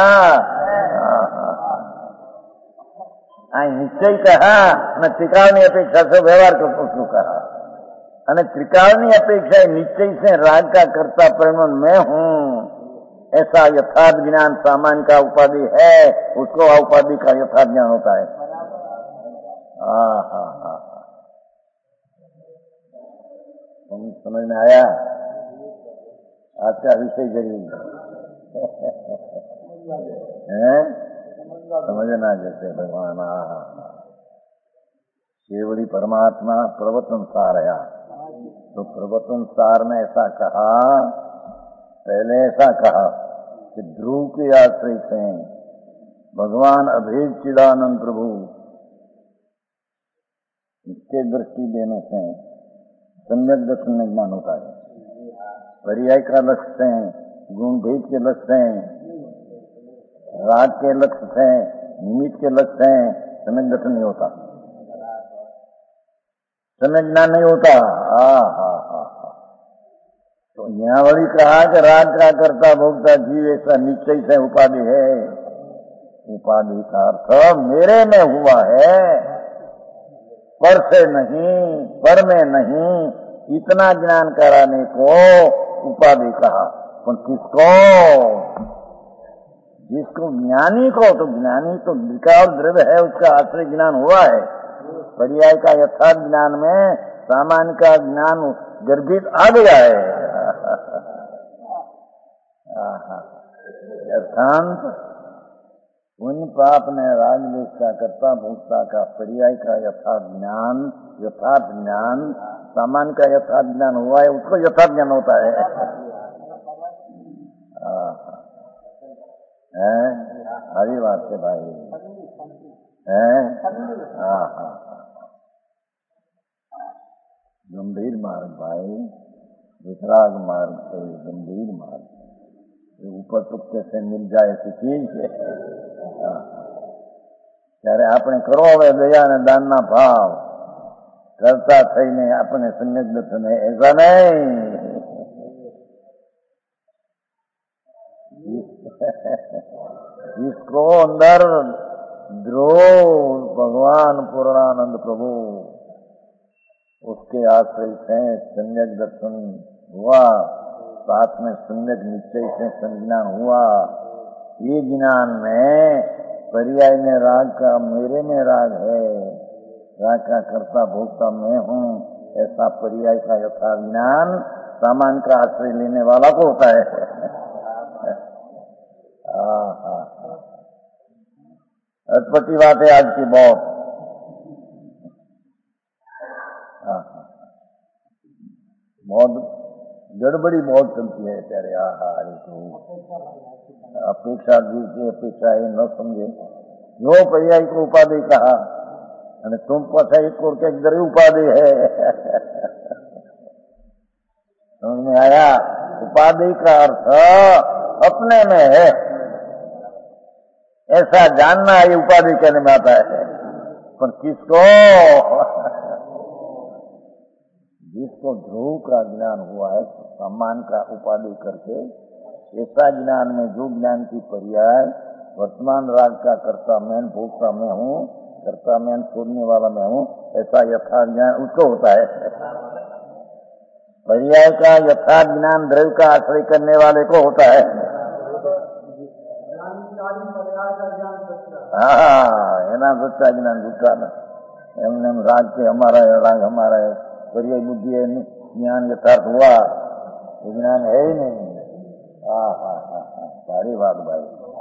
निश्चय कहा न त्रिकालनी अपेक्षा से व्यवहार को उसको कहा, અને ત્રિકાળની અપેક્ષા નિશ્ચય से राग का कर्ता परिणाम मैं हूँ, ऐसा यथार्थ ज्ञान सामान्य का उपाधि है, उसको उपाधि का यथार्थ ज्ञान होता है। समझ में आया? आज का विषय जरूर है समझना, जैसे भगवान केवली परमात्मा प्रवचन सार है, तो प्रवचन सार ने ऐसा कहा, पहले ऐसा कहा कि ध्रुव के आश्रय से भगवान अभेद चिदानंद प्रभु इसके दृष्टि देने से सम्यक दर्शन में ज्ञान होता है। पर्याय का लक्ष्य से, गुण भेद के लक्ष्य से, राग के लक्ष्य से, निमित्त के लक्ष्य से सम्यक दर्शन नहीं होता, सम्यक ज्ञान नहीं होता। तो यहाँ वही कहा कि राग का कर्ता भोक्ता जीव ऐसा निश्चय से उपाधि है। उपाधि का अर्थ मेरे में हुआ है, पर से नहीं, पर में नहीं, इतना ज्ञान कराने को उपाधि कहा। पर किसको? जिसको ज्ञानी को, तो ज्ञानी तो विकार द्रव्य है, उसका आश्रय ज्ञान हुआ है। पर्याय का यथार्थ ज्ञान में सामान्य का ज्ञान गर्भित आ गया है। अर्थात पुण्य पाप ने राग द्वेष का कर्ता भोक्ता का पर्याय का यथार्थ ज्ञान सामान्य का यथार्थ ज्ञान हुआ है, उसको यथार्थ ज्ञान होता है। हरी बात है भाई, गंभीर मार्ग भाई, वितराग मार्ग से गंभीर मार्ग, ऊपर तुक्के से मिल जाए ऐसी चीज है। ત્યારે આપણે કરો હવે દયા અને દાનના ભાવ કરતા થઈને આપણે સમ્યક દર્શન ऐसा नहीं। जिसको अंदर ध्रुव भगवान पूर्णानंद प्रभु उसके आश्रय से सम्यक दर्शन हुआ, साथ में सम्यक निश्चय से संज्ञान हुआ। ये ज्ञान में पर्याय में राग का मेरे में राग है, राग का कर्ता भोक्ता मैं हूँ, ऐसा पर्याय का यथार्थ ज्ञान सामान्य का आश्रय लेने वाला को होता है। अटपटी बात है आज की बहुत। गड़बड़ी बहुत चलती है ત્યારે। अपेक्षा जीव की अपेक्षा ये न समझे, जो पर्याय को उपाधि कहा અને तुम पाछा एक और के इधर उपाधि है। समझ में आया? उपाधि का अर्थ अपने में है, ऐसा जानना ये उपाधि कहने में आता है। पर किसको? जिसको ध्रुव का ज्ञान हुआ है, सम्मान का उपाधि करके, ऐसा ज्ञान में जो ज्ञान की पर्याय वर्तमान राग का कर्ता मैं भोक्ता मैं हूँ, कर्ता मैं छोड़ने वाला मैं हूँ, ऐसा यथार्थ ज्ञान उसको होता है। पर्याय का यथार्थ ज्ञान द्रव्य का आश्रय करने वाले को होता है। એના સચ્ચા જ્ઞાન જૂઠા ને એમને રાગ के हमारा है, राग हमारा है, पर्याय बुद्धि है, ज्ञान यथार्थ हुआ, ज्ञान है ही नहीं। सारी बात भाई।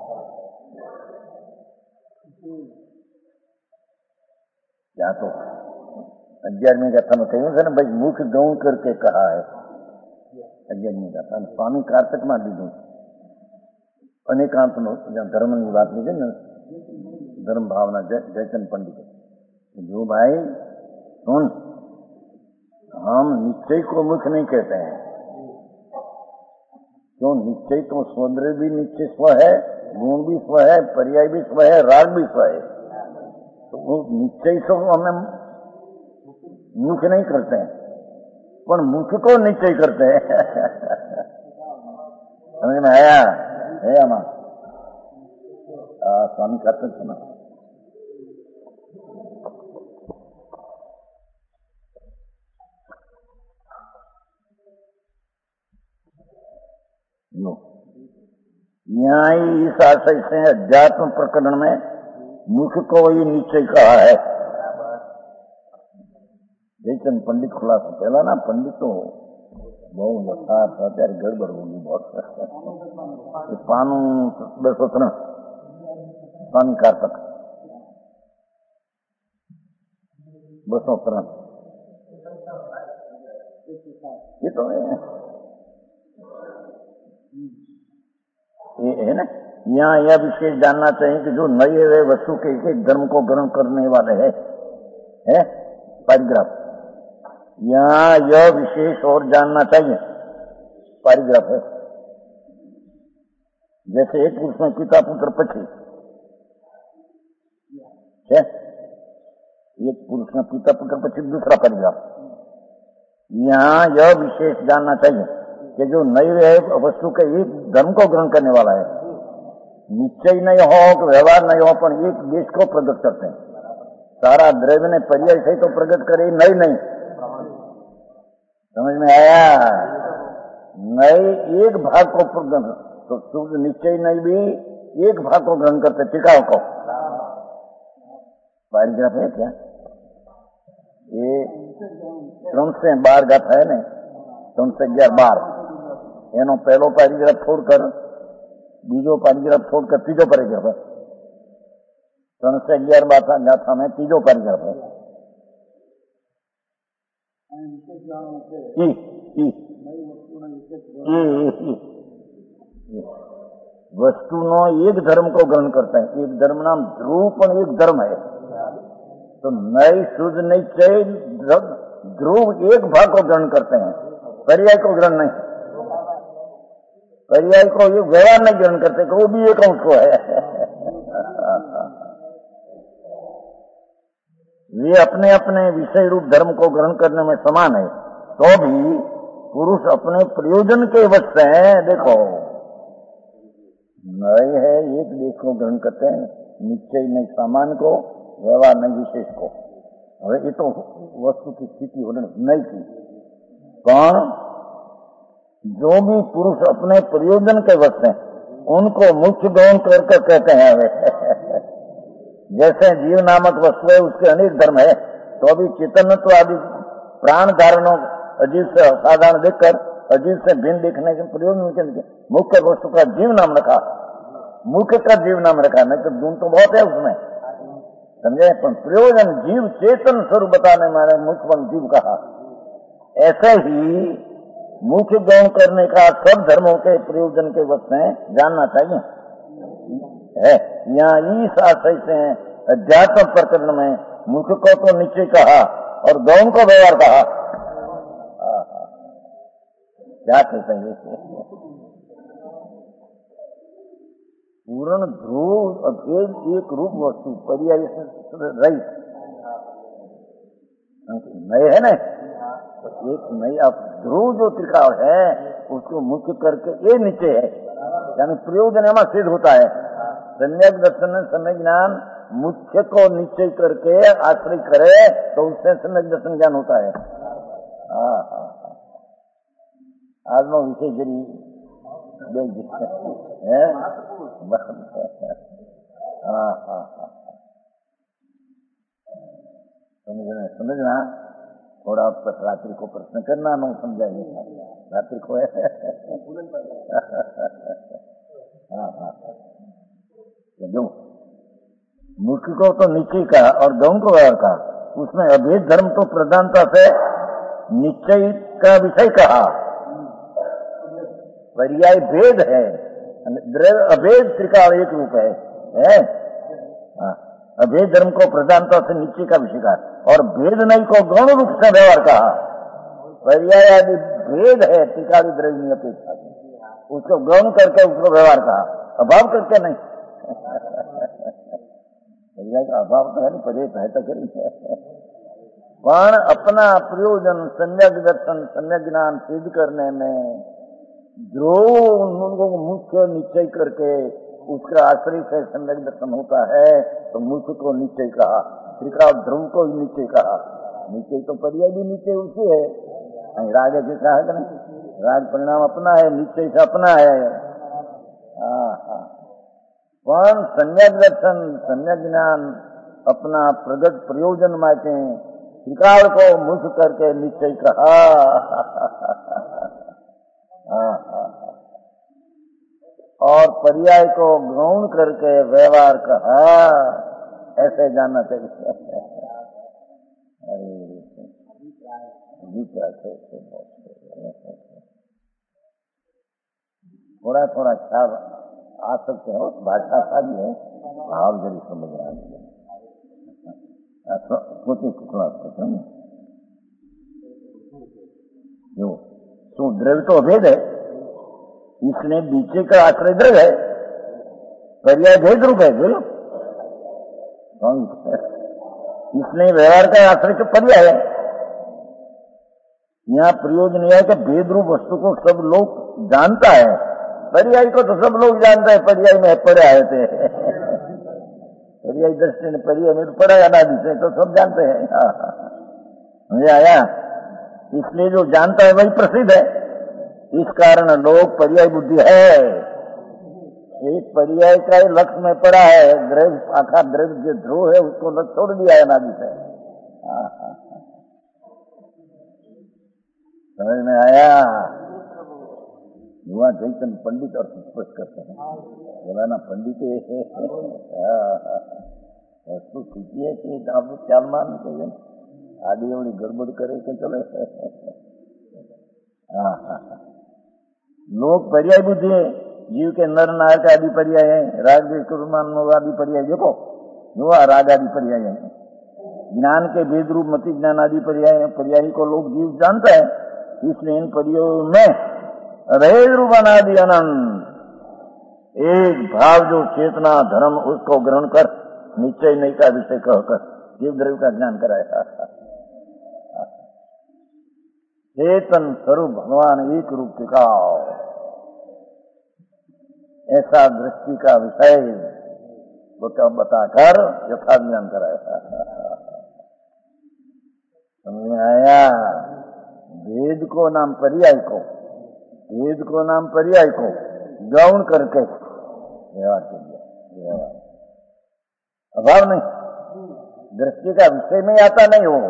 क्या तो 11वीं कथा में कही था ना भाई, मुख गौण करके कहा है 11वीं कथा। स्वामी कार्तिक में दीधું अनेकांत धर्म की बात लीजिए ना, धर्म भावना जयचंद पंडित। जो भाई सुन, हम निश्चय को मुख नहीं कहते हैं, क्यों? निश्चय तो स्वद्रव्य भी निश्चय स्व है, गुण भी स्व है, पर्याय भी स्व है, राग भी स्व है। तो वो निश्चय से हमें मुख नहीं करते हैं, पर मुख को निश्चय करते हैं। समझ में आया? है आमा स्वामी करते थे ना। यहाँ ही इस आशय से अध्यात्म प्रकरण में मुख्य को ही निश्चय कहा है। जयचंद पंडित खुलासा पहला ना पंडित तो बहुत અત્યારે ગડબડ હોगी बहुत पानु 203 पान कार्तक 203 ये तो ये है ना। यहाँ यह विशेष जानना चाहिए कि जो नए हुए वस्तु के एक धर्म को ग्रहण करने वाले है पैराग्राफ। यहाँ यह विशेष और जानना चाहिए पैराग्राफ है। जैसे एक पुरुष में पिता पुत्र पक्षी है, एक पुरुष में पिता पुत्र पक्षी, दूसरा पैराग्राफ। यहाँ यह विशेष जानना चाहिए कि जो नए वस्तु के एक धर्म को ग्रहण करने वाला है, निश्चय नहीं हो कि व्यवहार नहीं हो, पर एक देश को प्रकट करते हैं। सारा द्रव्य ने पर्याय से तो प्रकट करे नहीं समझ में आया। नए एक भाग को प्रकट तो शुद्ध निश्चय नहीं भी एक भाग को ग्रहण करते, टिकाव को। पैराग्राफ है क्या ये 3 से 12 गाथा है ने 3 से 11 એનો પહેલો પેરેગ્રાફ છોડકર બીજો પેરેગ્રાફ છોડकर ત્રીજો પેરેગ્राफ है। 3 से 11 गाथा में तीजो पैराग्राफ है। वस्तु नो एक धर्म को ग्रहण करते हैं। एक धर्म नाम ध्रुव पर एक धर्म है। तो नई शुद्ध निश्चय ध्रुव एक भाग को ग्रहण करते हैं, पर्याय को ग्रहण नहीं, पर्याय को ये व्यवहार नहीं ग्रहण करते कि वो भी एक अंश को है। वे अपने अपने विषय रूप धर्म को ग्रहण करने में समान है, तो भी पुरुष अपने प्रयोजन के वश से हैं। देखो नए है एक देश को ग्रहण करते हैं, निश्चय नहीं सामान को, व्यवहार नहीं विशेष को। હવે એ તો વસ્તુ की स्थिति होने नहीं की। कौन जो भी पुरुष अपने प्रयोजन के वश हैं उनको मुख्य गौण करके कहते हैं। जैसे जीव नामक वस्तु है उसके अनेक धर्म है, तो भी चेतनत्व आदि प्राण धारणों अजीव से साधारण देखकर अजीव से भिन्न देखने के प्रयोजन के मुख्य वस्तु का जीव नाम रखा, मुख्य का जीव नाम रखा। नहीं तो गुण तो बहुत है उसमें, समझे, पर प्रयोजन जीव चेतन स्वरूप बताने मारे मुख्य जीव कहा। ऐसे ही मुख्य गौण करने का सब धर्मों के प्रयोजन के वक्त में जानना चाहिए है। यहाँ इस आशय से अध्यात्म प्रकरण में मुख्य को तो निश्चय कहा और गौण को व्यवहार कहा। क्या कहते हैं पूर्ण ध्रुव अभेद एक रूप वस्तु पर्याय रही नए है ना। तो एक नई अब ध्रुव जो त्रिकाल है उसको मुख्य करके ये नीचे है, यानी प्रयोजन एमा सिद्ध होता है। सम्यक दर्शन सम्यक ज्ञान मुख्य को निश्चय करके आश्रय करे तो उससे सम्यक दर्शन ज्ञान होता है। आज में विषय जरी समझना। थोड़ा रात्रि को प्रश्न करना, न समझाइए रात्रि को है। जो मुख्य को तो निश्चय का और गौण को व्यवहार का, उसमें अभेद धर्म तो प्रधानता से निश्चय का विषय कहा। पर्याय भेद है, अभेद त्रिकाल एक रूप है। अभेद धर्म को प्रधानता से निश्चय का विषय कहा और भेद नहीं को गौण रूप से व्यवहार कहा। पर्याय आदि भेद है त्रिकाली द्रव्य अपेक्षा, उसको गौण करके उसको व्यवहार कहा, अभाव करके नहीं। पर्याय का अभाव तो है नहीं, पर्याय सहायता करेंगे। पण अपना प्रयोजन सम्यक दर्शन सम्यक ज्ञान सिद्ध करने में जो उनको मुख्य निश्चय करके उसका आश्रय से सम्यक दर्शन होता है, तो मुख्य को निश्चय कहा, त्रिकाल ध्रुव को निश्चय कहा। निश्चय तो पर्याय भी निश्चय उसी है, राग ऐसे कहा है कि नहीं, राग परिणाम अपना है, निश्चय से अपना है। પણ સમ્યક દર્શન सम्यक ज्ञान अपना प्रगट प्रयोजन माटे त्रिकाल को मुख करके निश्चय कहा, और पर्याय को गौण करके व्यवहार कहा, ऐसे जानना चाहिए। थोड़ा थोड़ा ख्याल आ सकते हो, भाषा सारी है, भाव जरी समझ रहा है। પોતે કુકડા થશે ને જો શું દ્રવ્ય તો ભેદ है, इसने बीचे का आश्रय द्रव्य है, पर्याय भेद रूप है। बोलो इसने व्यवहार का आश्रय तो पर्याय है। यहाँ प्रयोजन यह है कि भेद रूप वस्तु को सब लोग जानता है, पर्याय को तो सब लोग जानते हैं। पर्याय में पर्याय थे, पर्याय दृष्टि ने पर्याय में पड़ा अनादि से तो सब जानते हैं। मुझे आया, इसलिए जो जानता है वही प्रसिद्ध है। इस कारण लोग पर्याय बुद्धि है, एक पर्याय का लक्ष्य में पड़ा है। द्रव्य आखा द्रव्य जो ध्रुव है उसको लक्ष्य छोड़ दिया है अनादि से। समझ में आया? युवा चैतन्य पंडित और स्पष्ट करते हैं, बोला ना पंडित वस्तु स्थिति है कि आप ख्याल मानना चाहिए, आगे एवढी गड़बड़ करे के चले। लोग पर्याय बुद्धि है, जीव के नर नार का आदि पर्याय है, राग देश कुर्मान आदि पर्याय। देखो जो राग आदि पर्याय है, ज्ञान के भेद रूप मति ज्ञान आदि पर्याय है। पर्याय को लोग जीव जानता है, इसलिए इन पर्यायों में भेद रूप अनादि अनंत एक भाव जो चेतना धर्म उसको ग्रहण कर निश्चय नहीं का विषय कहकर जीव द्रव्य का ज्ञान कराया। चेतन स्वरूप भगवान एक रूप का ऐसा दृष्टि का विषय बताकर यथा ज्ञान कराया। समझ में आया? वेद को नाम पर्याय को, वेद को नाम पर्याय को गौण करके व्यवहार कर दिया। अभाव नहीं, दृष्टि का विषय में आता नहीं हो।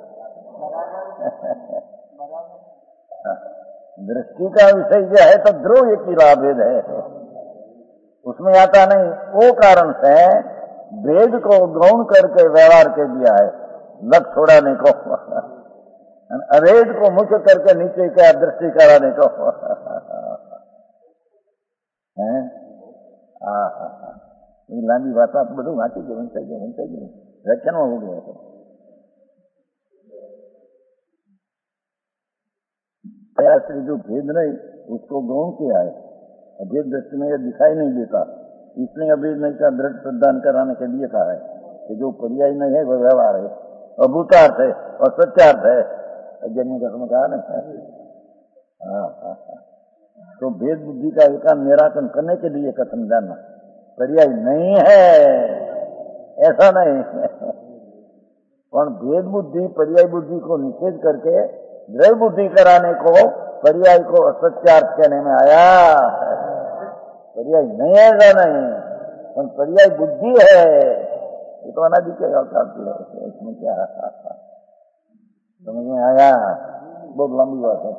दृष्टि का विषय जो है तो ध्रुव एक ही भेद है, उसमें आता नहीं। वो कारण से भेद को गौण करके व्यवहार कर दिया है, लग छोड़ाने को, अभेद को मुख्य करके नीचे का दृष्टि कराने को है। लांबी बात आप બધું વાંચી ગયું, વંચાઈ ગયું વ્યાખ્યાનમાં हो गया है। शास्त्री जो भेद नहीं उसको गौण किया है, अभेद दृष्टि में यह दिखाई नहीं देता, इसलिए अभेद नहीं का दृढ़ प्रदान कराने के लिए कहा है कि जो पर्याय नहीं है वह व्यवहार है, अभूतार्थ है और सत्यार्थ है। अज्ञानी का समझ कहा ना। तो भेद बुद्धि का एकांत निराकरण करने के लिए कथन जानना, पर्याय नहीं है ऐसा नहीं, और भेद बुद्धि पर्याय बुद्धि को निषेध करके द्रव्य बुद्धि कराने को पर्याय को असत्यार्थ कहने में आया। पर्याय नहीं है ऐसा नहीं, पर पर्याय बुद्धि है, ये तो अनादि के अवतार है, इसमें क्या समझ में आया? बहुत लंबी बात है।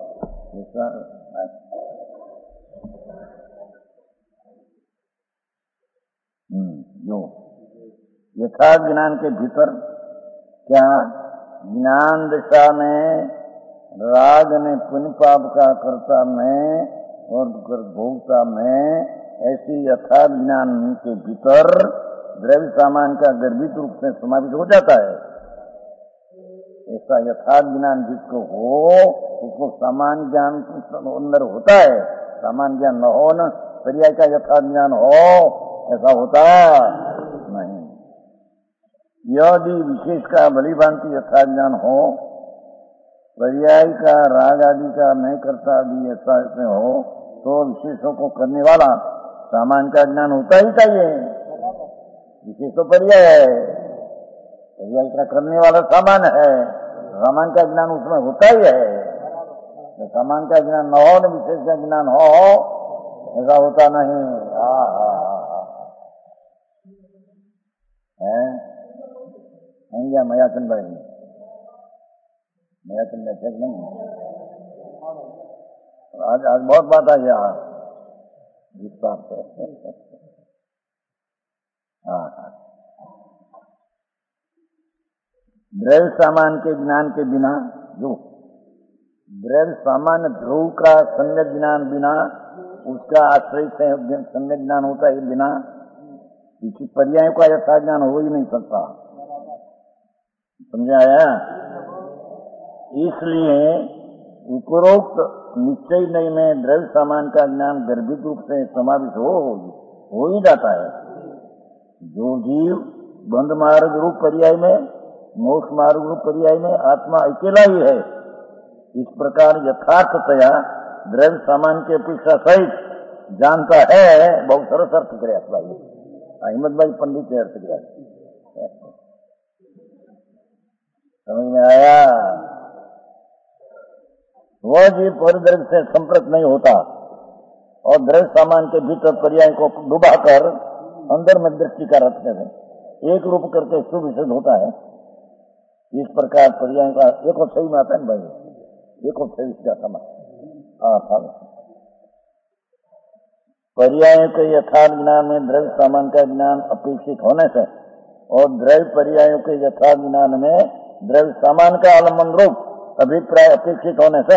जो यथा ज्ञान के भीतर क्या ज्ञान दिशा में राग ने पुण्य पाप का कर्ता में और भोक्ता में, ऐसी यथा ज्ञान के भीतर द्रव्य सामान का गर्भित रूप से समावित हो जाता है। ऐसा यथार्थ ज्ञान जिसको हो उसको सामान्य ज्ञान अंदर होता है। सामान्य ज्ञान न हो न पर्याय का यथार्थ ज्ञान हो, ऐसा होता नहीं। यदि विशेष का भलीभांति यथार्थ ज्ञान हो, पर्याय का राग आदि का नहीं करता आदि ऐसा इसमें हो, तो विशेषों को करने वाला सामान्य का ज्ञान होता ही चाहिए। विशेष तो पर्याय है, पर्याय का करने वाला सामान्य है, सामान्य का ज्ञान उसमें होता ही है। सामान्य का ज्ञान न हो न विशेष का ज्ञान हो, ऐसा होता नहीं। क्या मयाचंद भाई मयाचंद में चेक नहीं आज बहुत बात आ गया इस बात पे। द्रव्य सामान के ज्ञान के बिना जो द्रव्य सामान्य ध्रुव का सम्यक ज्ञान बिना उसका आश्रय से सम्यक ज्ञान होता है बिना किसी पर्याय का यथा ज्ञान हो ही नहीं सकता। समझ आया? इसलिए उपरोक्त निश्चय नहीं में द्रव्य सामान का ज्ञान गर्भित रूप से समाविष्ट हो ही जाता है। जो जीव बंध मार्ग रूप पर्याय में मोक्ष मार्ग रूप पर्याय में आत्मा अकेला ही है, इस प्रकार यथार्थतया द्रव्य सामान की अपेक्षा सहित जानता है। बहुत सरस अर्थ करे भाई अहमद भाई पंडित ने अर्थ किया, समझ में आया? वह जीव परिद्रव्य से संपर्क नहीं होता और द्रव्य सामान के भीतर पर्याय को डुबाकर अंदर में दृष्टि का रखते हैं, एक रूप करके सुविशेष होता है। इस प्रकार पर्याय का एक और सही में आता है भाई, एक और सही का समय पर्याय के यथार्थ ज्ञान में द्रव्य सामान का ज्ञान अपेक्षित होने से और द्रव्य पर्यायों के यथार्थ ज्ञान में द्रव्य सामान का आलम्बन रूप अभिप्राय अपेक्षित होने से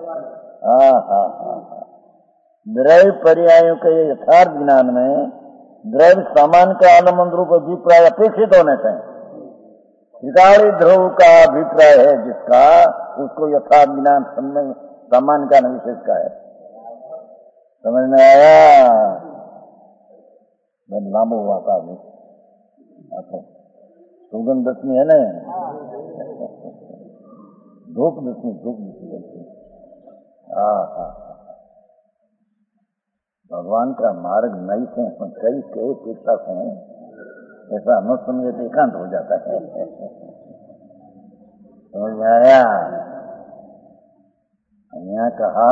द्रव्य पर्यायों के यथार्थ ज्ञान में द्रव्य सामान का आलम्बन रूप अभिप्राय अपेक्षित होने से त्रिकाली ध्रुव का अभिप्राय है जिसका उसको यथार्थ ज्ञान सामान का विशेष का है। समझ में आया? लांबो हुआ था सुगंध दशमी है ना, धूप दशमी भगवान का मार्ग नहीं से कई कई पेक्षा से ऐसा न समझे तो एकांत हो जाता है। समझ में आया? यहाँ कहा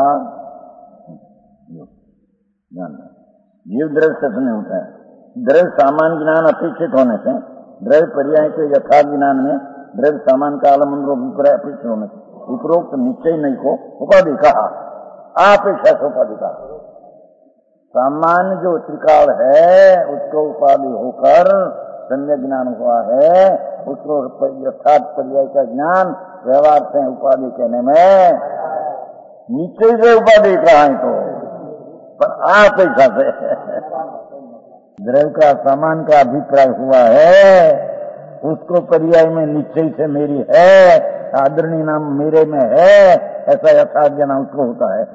जीव द्रव्य से नहीं होता है, द्रव्य सामान ज्ञान अपेक्षित होने से द्रव्य पर्याय के यथार्थ ज्ञान में द्रव्य सामान का आलम्बन रूप अभिप्राय अपेक्षित होने से उपरोक्त निश्चय नहीं को उपाधि कहा, अपेक्षा से उपाधि कहा। सामान्य जो त्रिकाल है उसको उपाधि होकर सम्यक ज्ञान हुआ है, उसको यथार्थ पर्याय का ज्ञान व्यवहार से उपाधि कहने में निश्चय से उपाधि कहा है तो पर अपेक्षा से द्रव्य का सामान का अभिप्राय हुआ है, उसको पर्याय में निश्चय से मेरी है, आदरणीय नाम मेरे में है, ऐसा यथार्थ ज्ञान उसको होता है।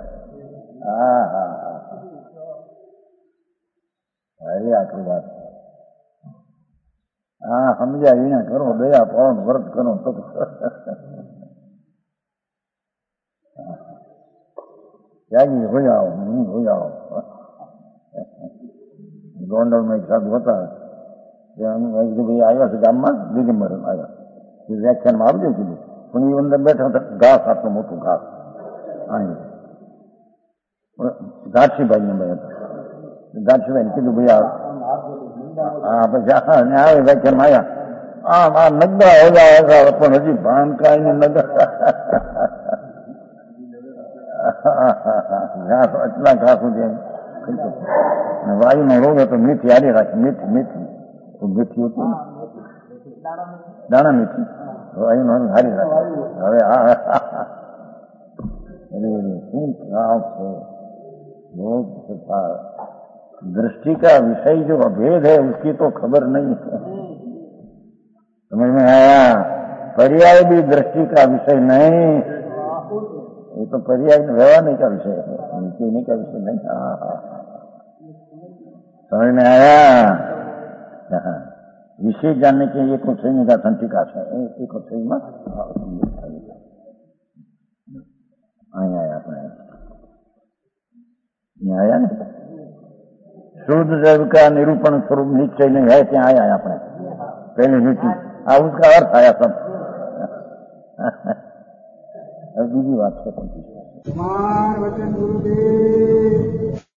अरे आखिरी बात समझा ही ना करो, दया पावन व्रत करो तो क्या हो जाओ नहीं हो जाओ। गोंडल में एक साथ होता है भाई आया से गाम में दिगंबर आया व्याख्यान में आवજો કીધું પણ એ અંદર બેઠા હતા, ઘાસ આટલું મોટું ઘાસ ઘાટસીભાઈ ને ભાઈ હતા, ઘાટસીભાઈ ને કીધું ભાઈ પછી આવે વ્યાખ્યાન માં આવ્યા નગરા હો જાય પણ હજી ભાન કાંઈ ને નગર ઘાસ એટલા ઘાસ સુધી વાયુ નો રોગ હતો, મીઠી હારી રાખી મીઠી મીઠી મીઠી હતું દાણા મીઠી વાયુ નો હારી રાખી। હવે શું ભાવ છે, दृष्टि का विषय जो अभेद है उसकी तो खबर नहीं है। समझ में आया? पर्याय भी दृष्टि का विषय नहीं, ये तो पर्याय व्यवहार का विषय है, नहीं का विषय नहीं। समझ में आया? विषय जानने के लिए कुछ नहीं का संटिका है, एक सही में आया अपने आया ना शुद्ध द्रव्य का निरूपण स्वरूप निश्चय नहीं है, क्या आया है अपने पहले नीति उसका अर्थ आया सब। बीजी बात है।